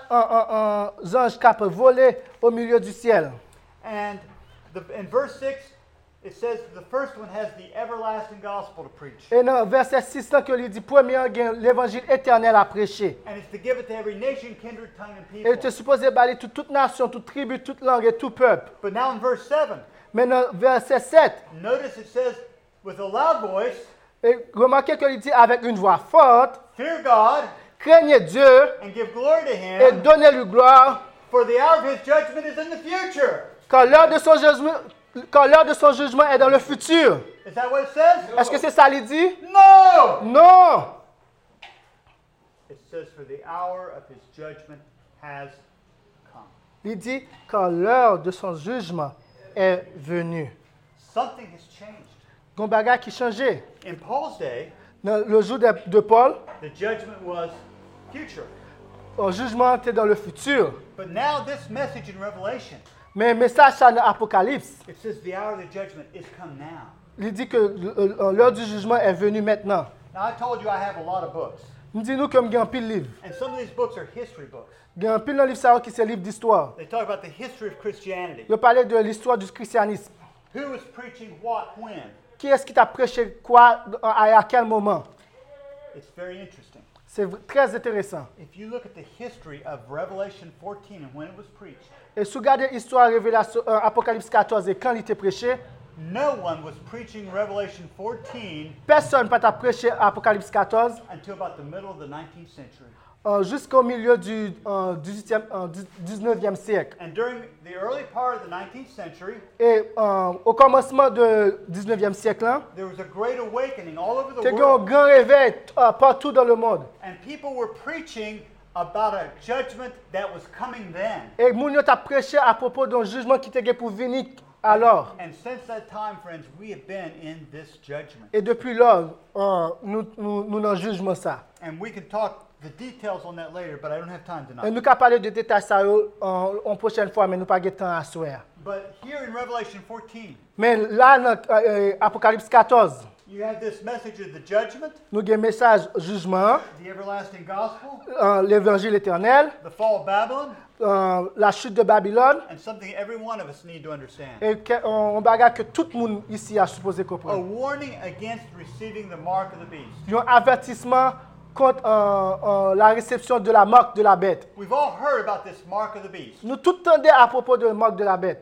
anges qui peuvent voler au milieu du ciel. And in verse 6, it says the first one has the everlasting gospel to preach. Et dans verset 6, là, que il dit, premier, il y a l'évangile éternel à prêcher. And it's to give it to every nation, kindred, tongue, and Et il était people. supposé balayer toute nation, toute tribu, toute langue et tout peuple. But now in verse 7, Mais dans verset 7, notice it says, with a loud voice, et remarquez qu'il dit avec une voix forte, fear God craignez Dieu and give glory to et him, donnez-lui gloire, for the hour of his judgment is in the future. quand l'heure de son jugement est dans le futur. Is that what it says? Est-ce que c'est ça qu'il dit? No! Non! It says, for the hour of his judgment has come. Il dit quand l'heure de son jugement est venue. Something has changed. Il y a un bagage qui changeait. In Paul's day, Dans le jour de Paul, the judgment was future. le jugement était dans le futur. But now this message in Revelation, Mais le message ça, dans l'Apocalypse, it says the hour of the judgment is come now. il dit que l'heure du jugement est venue maintenant. Now I told you I have a lot of books. Nous disons que nous avons un pile de livres. And some of these books are history books. Il y a un pile de livres qui sont des livres d'histoire. They talk about the history of Christianity. Il parlait de l'histoire du christianisme. Who was preaching what, when. Qui est-ce qui t'a prêché quoi, à quel moment? It's very interesting. très intéressant. If you look at the history of Revelation 14 and when it was preached, Et si vous regardez l'histoire Révélation, Apocalypse 14 et quand il était prêché, no one was preaching Revelation 14 personne ne peut pas prêcher Apocalypse 14 until about the middle of the 19th century. Jusqu'au milieu du 19e siècle. And during the early part of the 19th century, Et au commencement du 19e siècle, hein, there was a great awakening all over the il y a eu un world. grand réveil partout dans le monde. And people were preaching about a judgment that was coming then. Et moun yo t'a prêché à propos d'un jugement qui était pour venir alors. And since that time, friends, we have been in this judgment. Et depuis lors, nous dans jugement ça. And we can talk the details on that later, but I don't have time Et tonight. nous allons parler de détails ça en prochaine fois, mais nous pas de temps à souhaiter. But here in Revelation 14, Mais là, dans Apocalypse 14, you have this message of the judgment, nous avons un message jugement, the everlasting gospel, l'évangile éternel, the fall of Babylon, la chute de Babylone, and something every one of us need to understand. et un bagage que tout le monde ici a supposé A comprendre. warning against receiving the mark of the beast. Un avertissement contre la réception de la marque de la bête. We've all heard about this mark of the beast. Nous tout tendons à propos de la marque de la bête.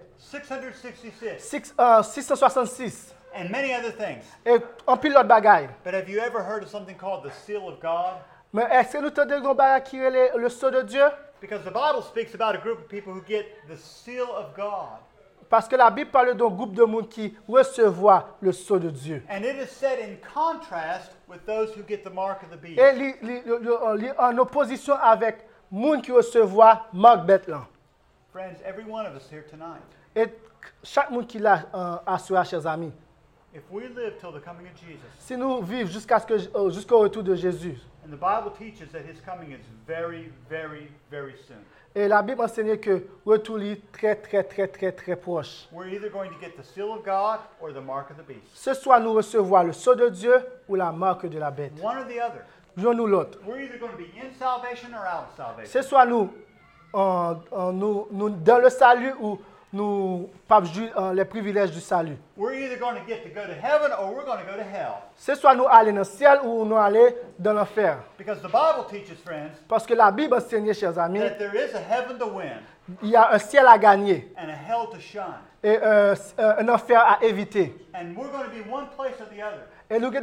666 666 and many other things. et un pilote bagaille. But have you ever heard of something called the seal of God? Mais est-ce que nous tendons un bagage qui est le sceau de Dieu? Because the Bible speaks about a group of people who get the seal of God. Parce que la Bible parle d'un groupe de monde qui recevoir le sceau de Dieu. And it is set in contrast with those who get the mark of the beast. Et en opposition avec monde qui recevoir marque bête là. Friends, every one of us here tonight, Et chaque monde qui l'a assuré, chers amis. if we live till the coming of Jesus, Si nous vivons jusqu'au retour de Jésus, and the Bible teaches that his coming is very, very, very soon. et la Bible enseigne que le retour est très proche. We're either going to get the seal of God or the mark of the beast. Ce soit nous recevoir le sceau de Dieu ou la marque de la bête. One or the other. L'un ou l'autre. We're either going to be in salvation or out of salvation. Ce soit nous dans le salut ou nous pas les privilèges du salut. We're either going to get to go to heaven or we're going to go to hell. Ce soit nous aller dans le ciel ou nous aller dans l'enfer. Because the Bible teaches, friends, Parce que la Bible enseigne, chers amis, that there is a heaven to win il y a un ciel à gagner and a hell to shun. et un enfer à éviter. And we're going to be one place or the other. Et nous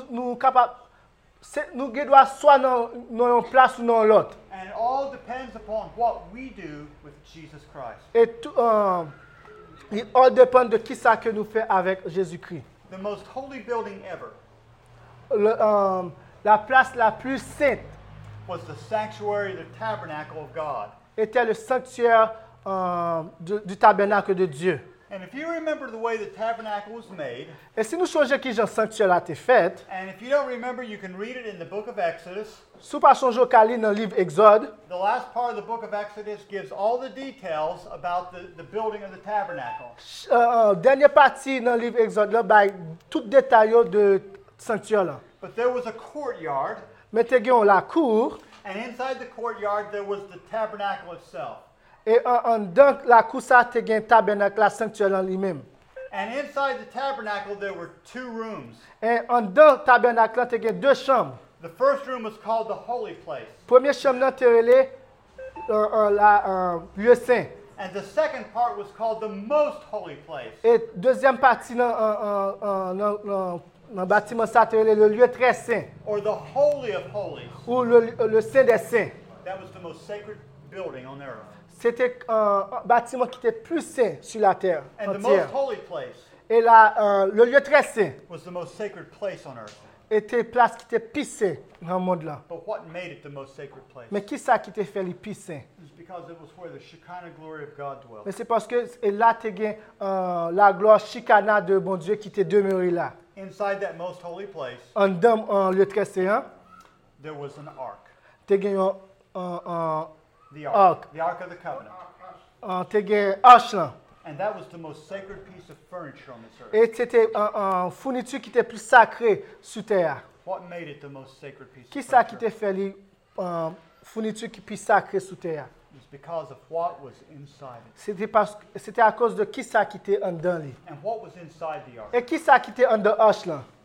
devons soit dans une place ou dans l'autre. And it all depends upon what we do with Jesus Christ. Et tout il all dépend de qui ça que nous fait avec Jésus-Christ. The most holy building ever La place la plus sainte was the sanctuary, the tabernacle of God. était le sanctuaire du tabernacle de Dieu. And if you remember the way the tabernacle was made, Et si nous changeons qui le sanctuaire a été fait, and if you don't remember, you can read it in the book of Exodus. si nous ne changeons qu'à lire dans le livre Exode, The last part of the book of Exodus gives all the details about the building of the tabernacle. dernière partie dans le livre Exode, là, bah, tout détail de sanctuaire. Là. But there was a courtyard, Mais tu as la cour, and inside the courtyard there was the tabernacle itself. et dans la cour, ça, tu as un tabernacle, la sanctuaire en lui-même. And inside the tabernacle there were two rooms. Et dans le tabernacle, tu as deux chambres. The first room was called the holy place, Première chambre, tu as lieu saint. and the second part was called the most holy place. Et deuxième partie dans le bâtiment, ça, tu as le lieu très saint, Or the Holy of Holies. ou le saint des saints. That was the most sacred building on earth. C'était un bâtiment qui était plus saint sur la terre And the most entière. holy place Et là, le lieu très saint was the most sacred place on earth. était place qui était plus saint dans le monde là. But what made it the most sacred place? Mais qui ça qui t'a fait le plus saint? It's because it was where the Shekinah glory of God dwelt. Mais c'est parce que là, tu as la gloire chicana de bon Dieu qui t'est demeuré là. Inside that most holy place, En lieu très saint, there was an ark. tu as The Ark. ark. The Ark of the Covenant. un arche là. And that was the most sacred piece of furniture on this earth. Et c'était une fourniture qui était plus sacrée sur terre. What made it the most sacred piece Qui of ça qui furniture? t'a fait les fourniture qui est plus sacrée sur terre? It's because of what was inside it. C'était à cause de qui ça qui était en dedans lui. And what was inside the ark? Et qui ça qui était en dedans arche là?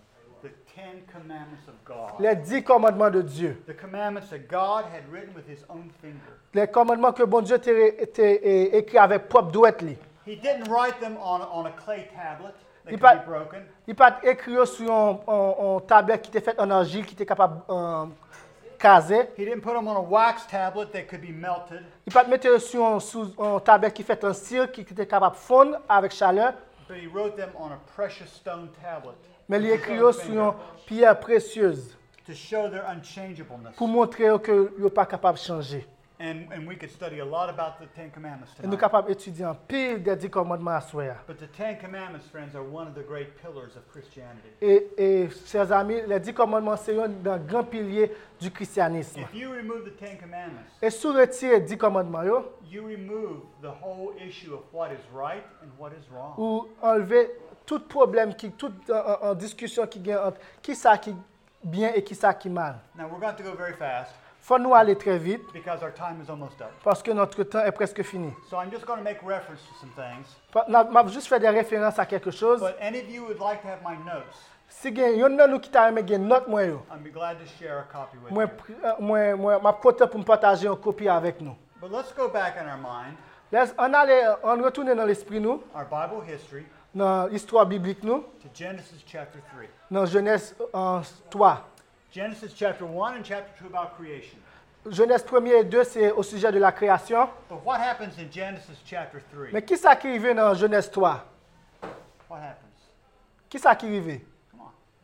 the 10 commandments of God. Les 10 commandements de Dieu. The commandments that God had written with his own finger. Les commandements que bon Dieu t'a écrit avec propre douette li. He didn't write them on a clay tablet that Il could pas- be broken. Il pas écrit sur un tablette qui était fait en argile, qui était capable de caser. He didn't put them on a wax tablet that could be melted. Il pas mettre sur un tablette qui fait en cire, qui était capable de fondre avec chaleur. But he wrote them on a precious stone tablet Mais il with his écrit own sur finger une pierre précieuse to show their unchangeableness. pour montrer que il n'est pas capable de changer. And we could study a lot about the 10 Commandments Et nous sommes tonight. capables d'étudier en pile des 10 commandements à soi. But the 10 Commandments, friends, are one of the great pillars of Christianity. Et chers amis, les 10 commandements, c'est un des grands piliers du christianisme. If you remove the 10 Commandments, Et si vous retirez les 10 commandements, you remove the whole issue of what is right and what is wrong. ou enlever tout problème, toute en discussion qui gagne entre qui ça qui bien et qui ça qui mal. Now, we're going to go very fast Faut nous aller très vite because our time is almost up. parce que notre temps est presque fini. So I'm just going to make reference to some things. Je vais juste faire des références à quelque chose. But any of you would like to have my notes, Si il y en a nous qui t'a aimé une note moi yo, I'd be glad to share a copy with moi you. m'a content pour me partager une copie avec nous. But let's go back in our mind, On retourne dans l'esprit nous, our Bible history, dans l'histoire biblique nous, to Genesis chapter 3. dans Genèse 3. Genesis chapter 1 and chapter 2 about creation. Genèse 1 et 2 c'est au sujet de la création. But what happens in Genesis chapter 3? Mais qui ça qui arrive dans Genèse 3? What happens? Qui ça qui arrive? Come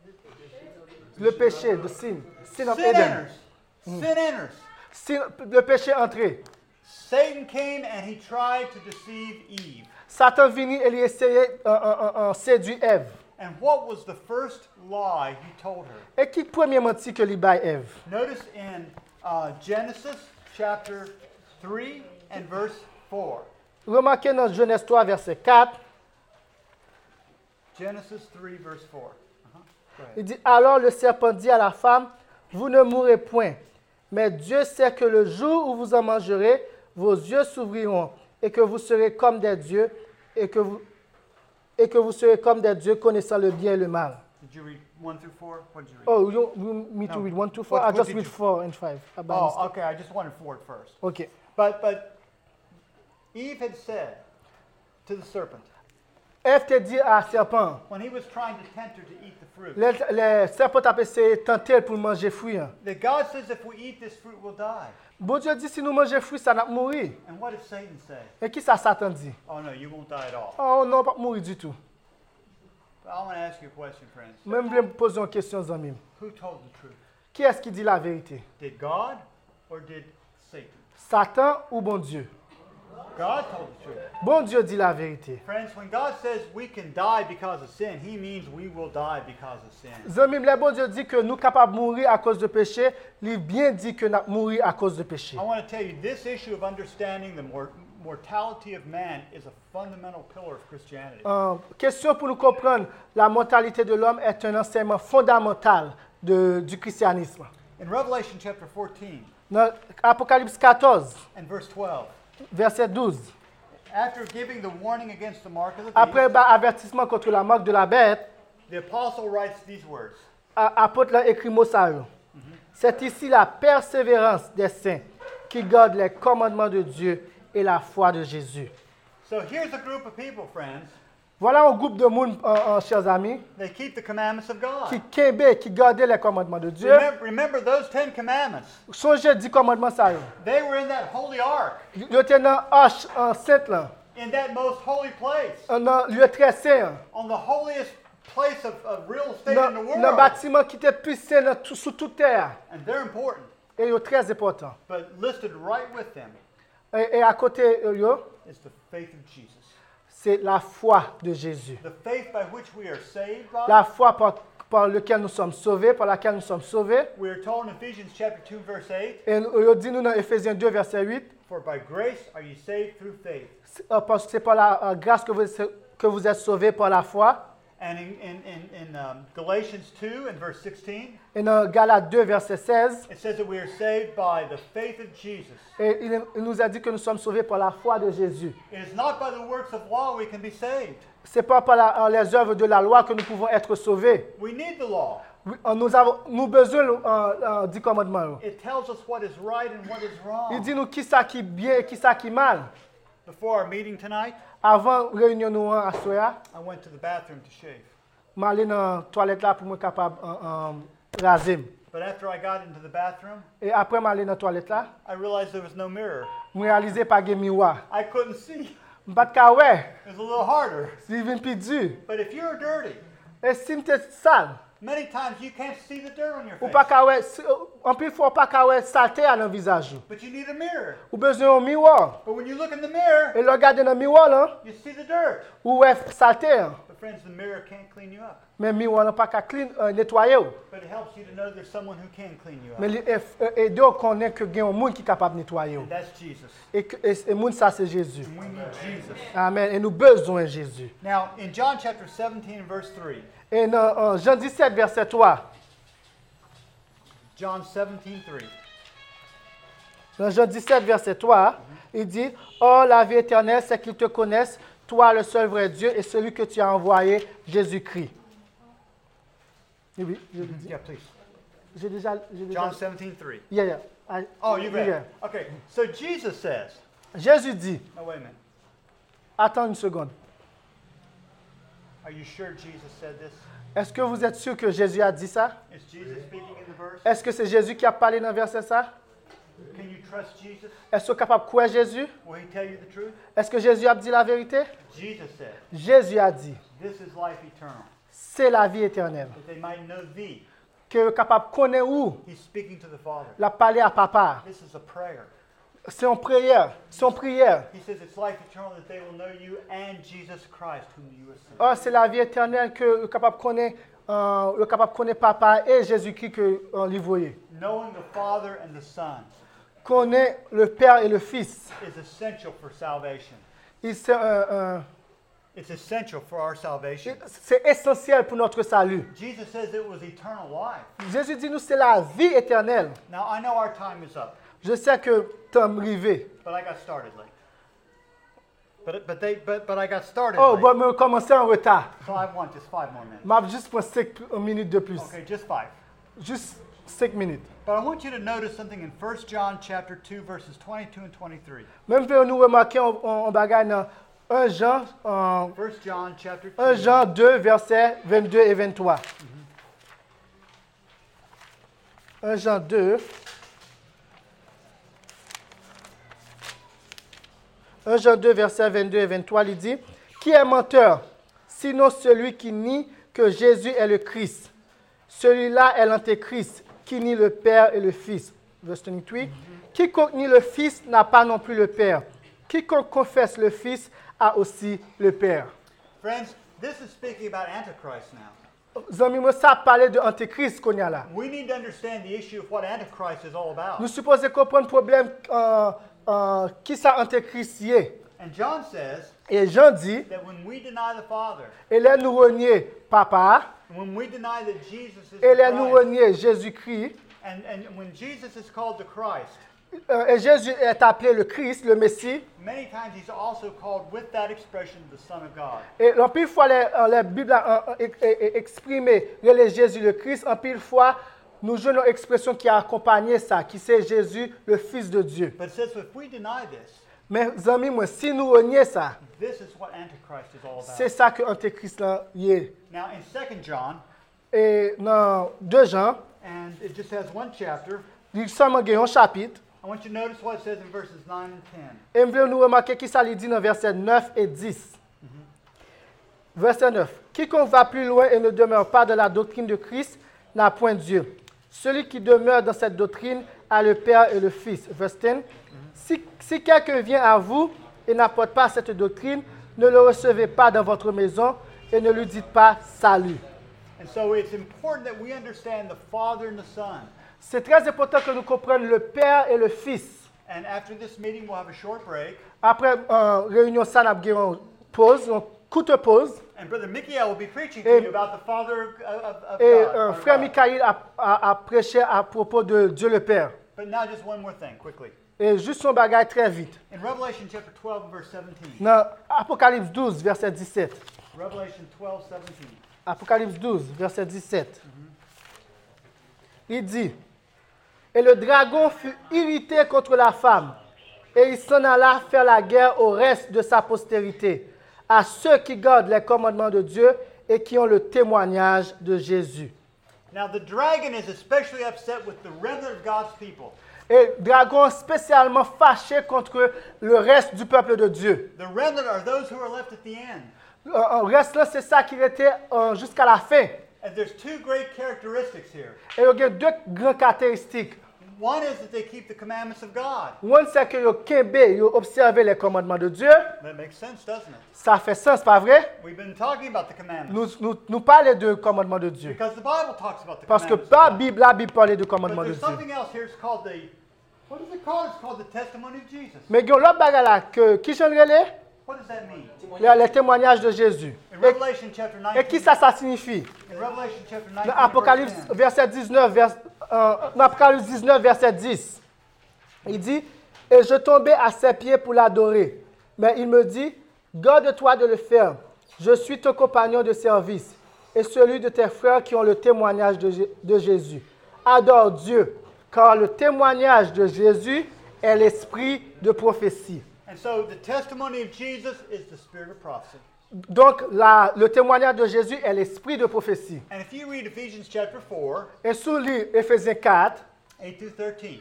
on. Le péché, the sin. Sin of Sin Eden. enters. Sin enters. Le péché entré. Satan came and he tried to deceive Eve. Satan venu et il essayait de séduire Ève. And what was the first lie he told her? Et qui premier menti que lui baille Ève? Notice in Genesis chapter 3 and verse 4. Remarquez dans Genèse 3 verset 4, Genesis 3 verse 4. Go ahead. il dit, alors le serpent dit à la femme, vous ne mourrez point, mais Dieu sait que le jour où vous en mangerez, vos yeux s'ouvriront et que vous serez comme des dieux et que vous serez comme des dieux connaissant le bien et le mal. Did you read 1 through 4? What did you read? Oh, you me to No. read 1 to 4? What- I what just did read you- 4 and 5. Oh, okay. I just wanted 4 at first. Okay. But Eve had said to the serpent, Ève te dit à serpent, when he was trying to tempt her to eat the fruit, le serpent a essayé de tenter pour manger fruit. that God says if we eat this fruit, we'll die. Bon Dieu dit, si nous mangeons fruit, ça n'a pas mourir. And what did Satan say? Et qui ça Satan dit? Oh, no, you won't die at all. Oh non, pas mourir du tout. But I want to ask you a question, friends. Même je vais me poser une question, amis. Who told the truth? Qui est-ce qui dit la vérité? Did God or did Satan? Satan ou bon Dieu? God told the truth. Bon Dieu dit la vérité. Friends, when God says we can die because of sin, he means we will die because of sin. Amis, le bon Dieu dit que nous sommes capables de mourir à cause de péché. Il bien dit que nous allons mourir à cause de péché. I want to tell you, this issue of understanding the mortality of man is a fundamental pillar of Christianity. Question pour nous comprendre la mortalité de l'homme est un enseignement fondamental du christianisme. In Revelation chapter 14 Dans Apocalypse 14, and verse 12, verset 12. after giving the warning against the mark of the Après beast, avertissement contre la marque de la bête, the apostle writes these words. apôtre l'a écrit mot ça. C'est ici la persévérance des saints qui gardent les commandements de Dieu et la foi de Jésus. So here's a group of people, friends. Voilà un groupe de monde, chers amis, They keep the commandments of God. qui gardait les commandements de Dieu. Remember those 10 commandments. Songez 10 commandements ça. They were in that holy ark, Ils étaient dans l'arche enceinte là, in that most holy place, dans lieu très saint, on the holiest place of real estate dans in the un world. bâtiment qui était plus saint sous toute terre. And they're important. Et ils sont très importants. But listed right with them Et à côté, is the faith of Jesus. c'est la foi de Jésus. The faith by which we are saved by. La foi par laquelle nous sommes sauvés, par laquelle nous sommes sauvés. We are told in Ephesians chapter 2 verse 8, Et il dit nous dans Éphésiens 2, verset 8, for by grace are you saved through faith. parce que c'est par la grâce que vous êtes sauvés par la foi. And in Galatians 2 and verse 16, Et dans Galates 2, verset 16, it says that we are saved by the faith of Jesus. et il nous a dit que nous sommes sauvés par la foi de Jésus. It is not by the works of law we can be saved. Ce n'est pas par les œuvres de la loi que nous pouvons être sauvés. We need the law. Oui, nous avons besoin du commandement. It tells us what is right and what is wrong. Il dit nous qui ça qui bien et qui ça qui mal. Before our meeting tonight, Avant réunion nous à soya, I went to the bathroom to shave. m'aller dans la toilette là pour me capable raser. But after I got into the bathroom, Et après m'aller dans la toilette là, I realized there was no mirror. me réaliser pas de miroir. I couldn't see. M'pas de ka ouais, It was a little harder. c'est vient plus dur. But if you're dirty, Et si tu es sale, many times you can't see the dirt on your ou face. pas ka ouais, en plus faut pas ka ouais saleté à dans visage. But you need a mirror. Ou besoin d'un miroir. But when you look in the mirror, Et le regarder dans le miroir là, you see the dirt. ou ouais saleté. But friends, the mirror can't clean you up. Mais miroir n'a pas qu'à nettoyer. But it helps you to know there's someone who can clean you up. Mais et donc connaît que gagne un monde qui est capable de nettoyer. And that's Jesus. Et monde ça c'est Jésus. And we need Jesus. Amen. Et nous besoin de Jésus. Now, in John chapter 17, verse 3, Et dans Jean 17 verset 3. John 17, 3. Dans Jean 17 verset 3, il dit "Oh la vie éternelle, c'est qu'ils te connaissent, toi le seul vrai Dieu et celui que tu as envoyé, Jésus-Christ." Oui, je l'ai dit. Yeah, please. J'ai déjà John 17, 3. Yeah. Oh, you read Yeah. it. Okay, so Jesus says, Jésus dit, oh, wait a minute. attends une seconde. Are you sure Jesus said this? Est-ce que vous êtes sûr que Jésus a dit ça? Is Jesus speaking in the verse? Est-ce que c'est Jésus qui a parlé dans le verset ça? Can you trust Jesus? Est-ce que vous êtes capable de croire Jésus? Will he tell you the truth? Est-ce que Jésus a dit la vérité? Jesus said, Jésus a dit, this is life eternal, c'est la vie éternelle. that they might know thee. Que vous êtes capable de connaître où? He's speaking to the Father. La parler à papa. This is a prayer. C'est en prière. C'est en prière. He says it's life eternal that they will know you and Jesus Christ whom you have sent. Oh, c'est la vie éternelle que vous êtes capable de connaître papa et Jésus-Christ que lui voyez. Knowing the Father and the Son Connaître le Père et le Fils. is essential for salvation. C'est It's essential for our salvation. essentiel pour notre salut. Jesus says it was eternal life. Jésus dit nous c'est la vie éternelle. Now I know our time is up, Je sais que temps arrivé. but I got started late. But I got started Oh, late. bon, me commencer en retard. So I want just 5 more minutes. M'a juste pour 5 minutes de plus. Okay, just 5. Juste 5 minutes. But I want you to notice something in 1 John chapter 2 verses 22 and 23. Même pour nous remarquer en bagaille dans 1 Jean, 1 John chapter 2. 1 Jean 2, versets 22 et 23. 1 Jean 2. 1 Jean 2, versets 22 et 23, il dit « Qui est menteur, sinon celui qui nie que Jésus est le Christ? Celui-là est l'antéchrist, qui nie le Père et le Fils. » Verset 28. « Quiconque nie le Fils n'a pas non plus le Père. Quiconque confesse le Fils a aussi le Père. » Friends, this is speaking about Antichrist now. Zami, moi, ça parlait de Antéchrist qu'on y a là. We need to understand the issue of what Antichrist is all about. Nous supposons comprendre le problème qui ça Antéchrist y est. And John says Et Jean dit, that when we deny the Father, et là nous renier papa, when we deny that Jesus is et the là nous Christ, renier Jésus-Christ, and when Jesus is called the Christ, et Jésus est appelé le Christ, le Messie, many times he's also called with that expression the Son of God. et en pile fois la Bible a exprimé le Jésus le Christ, en pile fois nous jouons une expression qui a accompagné ça, qui c'est Jésus le Fils de Dieu. But it says if we deny this, Mais amis, moi, si nous renions ça, this is what Antichrist is all c'est about. ça que Antéchrist là y est. Now in 2 John, Et dans 2 Jean, and it just has one chapter, il y a seulement un chapitre, I want you to notice what it says in verses 9 and 10. et nous remarquer qui ça lui dit dans versets 9 et 10. Verset 9. Quiconque va plus loin et ne demeure pas dans la doctrine de Christ n'a point Dieu. Celui qui demeure dans cette doctrine a le Père et le Fils. Verset 10. Si quelqu'un vient à vous et n'apporte pas cette doctrine, ne le recevez pas dans votre maison et ne lui dites pas salut. And so it's important that we understand the Father and the Son. C'est très important que nous comprenions le Père et le Fils. And after this meeting, we'll have a short break. Après réunion, ça n'a pas une pause, une courte pause. And Brother Michael will be preaching to Et- you about the Father of Et God. our frère God. Michael a prêché à propos de Dieu le Père. But now just one more thing, quickly. Et juste son bagage très vite. In Revelation chapter 12, verse 17. Dans Apocalypse 12, verset 17. Revelation 12, 17. Apocalypse 12, verset 17. il dit, « Et le dragon fut irrité contre la femme, et il s'en alla faire la guerre au reste de sa postérité, à ceux qui gardent les commandements de Dieu et qui ont le témoignage de Jésus. » Now, the dragon is especially upset with the remnant of God's people. Et le dragon spécialement fâché contre le reste du peuple de Dieu. The remnant are those who are left at the end. Le reste là, c'est ça qui était jusqu'à la fin. And there's two great characteristics here. Et il y a deux grandes caractéristiques. One is that they keep the commandments of God. Une, c'est que ils observent les commandements de Dieu. That makes sense, doesn't it? Ça fait sens, pas vrai? We've been talking about the commandments. Nous parlons de commandements de Dieu. Because the Bible talks about the Parce que commandments of God. la Bible parle de But commandements de there's Dieu. something else here. It's called the, what is it called? It's called the testimony of Jesus. Mais il y a l'autre bagarre là, qui j'en relais? What does that mean? Les témoignages de Jésus. In Revelation chapter 19, Et qui ça signifie? in Revelation chapter 19, Dans Apocalypse, verse 10, verset 19, dans Apocalypse 19, verset 10, il dit, « Et je tombais à ses pieds pour l'adorer. Mais il me dit, garde-toi de le faire. Je suis ton compagnon de service et celui de tes frères qui ont le témoignage de Jésus. Adore Dieu, car le témoignage de Jésus est l'esprit de prophétie. » And so the testimony of Jesus is the spirit of prophecy. Donc, le témoignage de Jésus est l'esprit de prophétie. And if you read Ephesians chapter 4, Et sous Éphésiens 4, 8 through 13,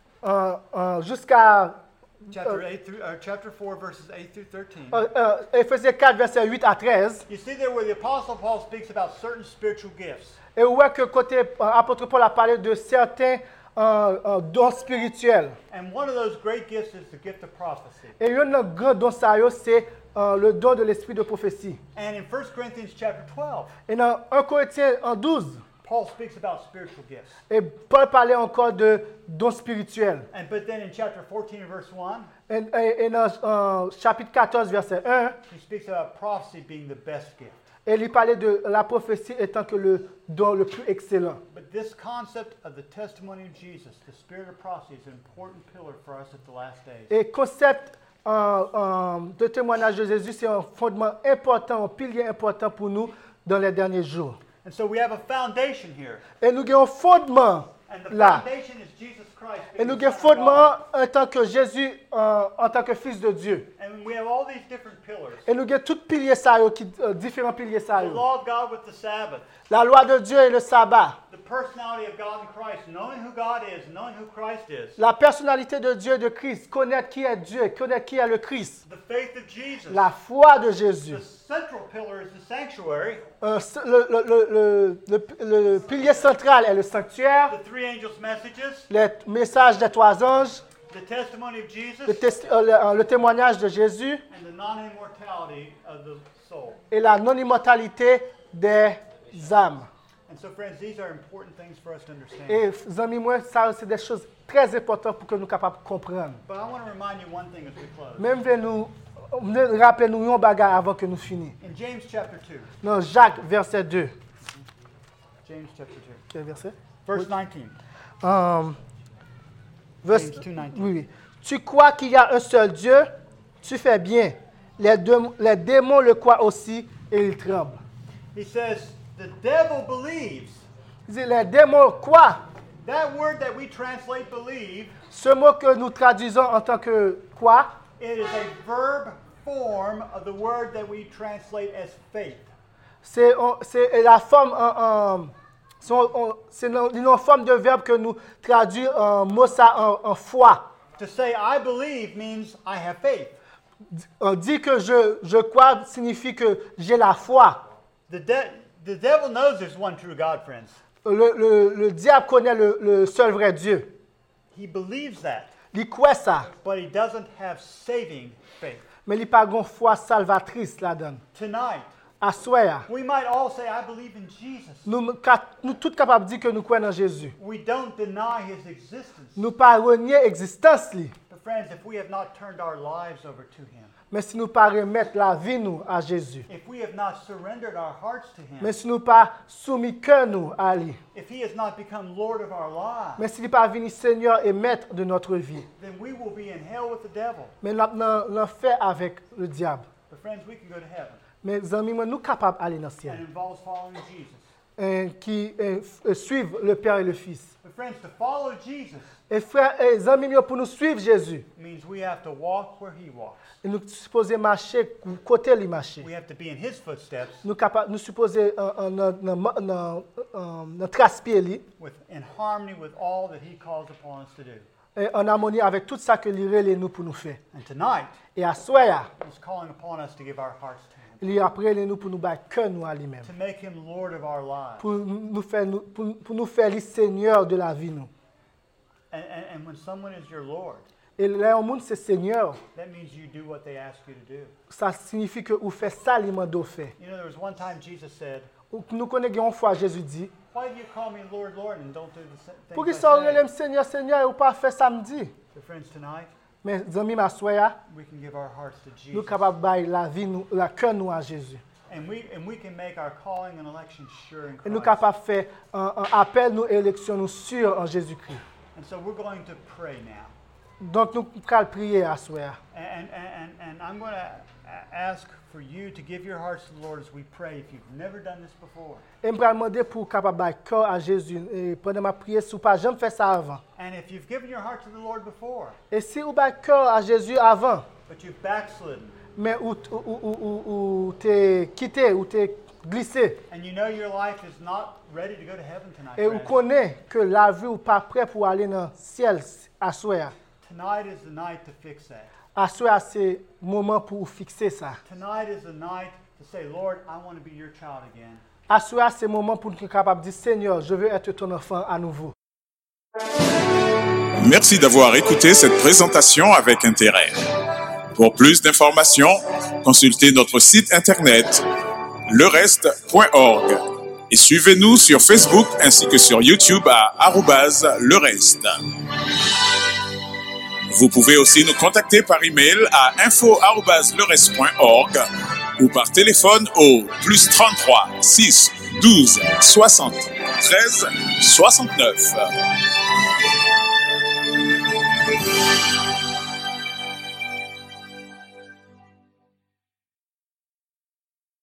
jusqu'à chapter 4, verses 8 through 13, Éphésiens 4, verset 8 à 13, you see there where the Apostle Paul speaks about certain spiritual gifts. et où est que côté apôtre Paul a parlé de certains dons spirituels. And one of those great gifts is the gift of prophecy. Et un grand don ça c'est le don de l'esprit de prophétie. And in 1 Corinthians chapter 12, Et dans 1 Corinthiens 12, Paul speaks about spiritual gifts. et Paul parlait encore de dons spirituels. But then in chapter 14 and verse 1, Et dans chapitre 14, verset 1, he speaks about prophecy being the best gift. et il parlait de la prophétie étant que le don le plus excellent. But this concept of the testimony of Jesus, the spirit of prophecy, is an important pillar for us at the last days. Et le concept de témoignage de Jésus, c'est un fondement important, un pilier important pour nous dans les derniers jours. And so we have a foundation here. Et nous avons un fondement And the là. foundation is Jesus Christ. Et being nous the avons un Son of God. fondement en tant que Jésus, en tant que Fils de Dieu. And we have all these different pillars. Et nous avons tous piliers ça, différents piliers ça. The law of God with the Sabbath. La loi de Dieu et le sabbat. The personality of God in Christ, knowing who God is, knowing who Christ is. La personnalité de Dieu et de Christ. Connaître qui est Dieu et connaître qui est le Christ. The faith of Jesus. La foi de Jésus. The central pillar is the sanctuary. Le pilier central est le sanctuaire. The three angels' messages. Les messages des trois anges. The testimony of Jesus. Le témoignage de Jésus. And the non-immortality of the soul. Et la non-immortalité des âmes. And so, friends, these are important things for us to understand. Et, amis, moi, ça, c'est des choses très importantes pour que nous soyons capables de comprendre. But I want to remind you one thing as we close. Même nous rappelez-nous un bagage avant que nous finissions. In James chapter 2. Dans Jacques, verset 2. James chapter 2. Quel verset? Verse 19. Verset, James 2:19. oui. Tu crois qu'il y a un seul Dieu? Tu fais bien. Les démons le croient aussi et ils tremblent. He says, the devil believes. Il dit, les démons croient. That word that we translate believe, Ce mot que nous traduisons en tant que quoi? it is a verb form of the word that we translate as faith. C'est la forme, c'est une forme de verbe que nous traduisons en mot ça en foi. To say I believe means I have faith. On dit que je crois signifie que j'ai la foi. The devil knows there's one true God, friends. Le diable connaît le seul vrai Dieu. He believes that, Il croit ça, but he doesn't have saving faith. mais il n'a pas une foi salvatrice là-dedans. Tonight, À soir, we might all say, I believe in Jesus. nous tous capables de dire que nous croyons en Jésus. We don't deny his existence. Nous pas renier l'existence lui, But friends, if we have not turned our lives over to him, mais si nous pas remettre la vie nous à Jésus, if we have not surrendered our hearts to him, mais si nous pas soumis que nous à lui, if he has not become Lord of our lives, mais s'il n'est pas venu Seigneur et Maître de notre vie, then we will be in hell with the devil. mais nous fait avec le diable. But friends, we can go to heaven, Mes amis, nous sommes capables d'aller dans le and ciel. it involves following Jesus. qui suivent le Père et le Fils. But friends, to follow Jesus Et frères et amis, pour nous suivre Jésus, means we have to walk where he walks. nous sommes supposés marcher côté lui marcher. We have to be in his footsteps Nous sommes supposés trace-pied lui, in harmony with all that he calls upon us to do. en harmonie avec tout ça que lui nous pour nous faire. And tonight, Et à soir, he's calling upon us to give our hearts to him, il après nous pour nous battre que nous à lui-même. to make him Lord of our lives. Pour nous faire le Seigneur de la vie nous. And when someone is your Lord, Et là au monde c'est Seigneur, that means you do what they ask you to do. ça signifie que vous faites ça lui mando fait. You know, there was one time Jesus said, Nous connaissons une fois Jésus dit, why do you call me Lord, Lord, and don't do the pour qui things ça I say? relève Seigneur Seigneur et ou pas faire samedi. So friends, tonight, Mais amis ma soeur, we can give our hearts to nous Jesus. capable bailler la vie nous la cœur nous à Jésus. And we can make our calling and election sure in Et nous Christ. capable faire un appel nous élection nous sûr en Jésus-Christ. And so we're going to pray now. Donc nous allons prier à soir. And I'm going to ask for you to give your hearts to the Lord as we pray if you've never done this before. Et je vais demander pour capable bailler cœur à Jésus et pendant ma prière si vous pas jamais fait ça avant. And if you've given your heart to the Lord before, Et si vous bailler cœur à Jésus avant, but you've backslidden, mais ou t'es quitté ou t'es glissé and you know your life is not ready to go to heaven tonight, et vous friends, connaissez que la vie ou pas prêt pour aller dans le ciel à soir. tonight is the night to fix that. À soir c'est moment pour fixer ça. Tonight is the night to say, Lord, I want to be your child again. À soir c'est moment pour être capable de dire Seigneur, je veux être ton enfant à nouveau. Merci d'avoir écouté cette présentation avec intérêt. Pour plus d'informations, consultez notre site internet lereste.org et suivez-nous sur Facebook ainsi que sur YouTube à @lereste. Vous pouvez aussi nous contacter par email à info@lereste.org ou par téléphone au +33 6 12 60 13 69.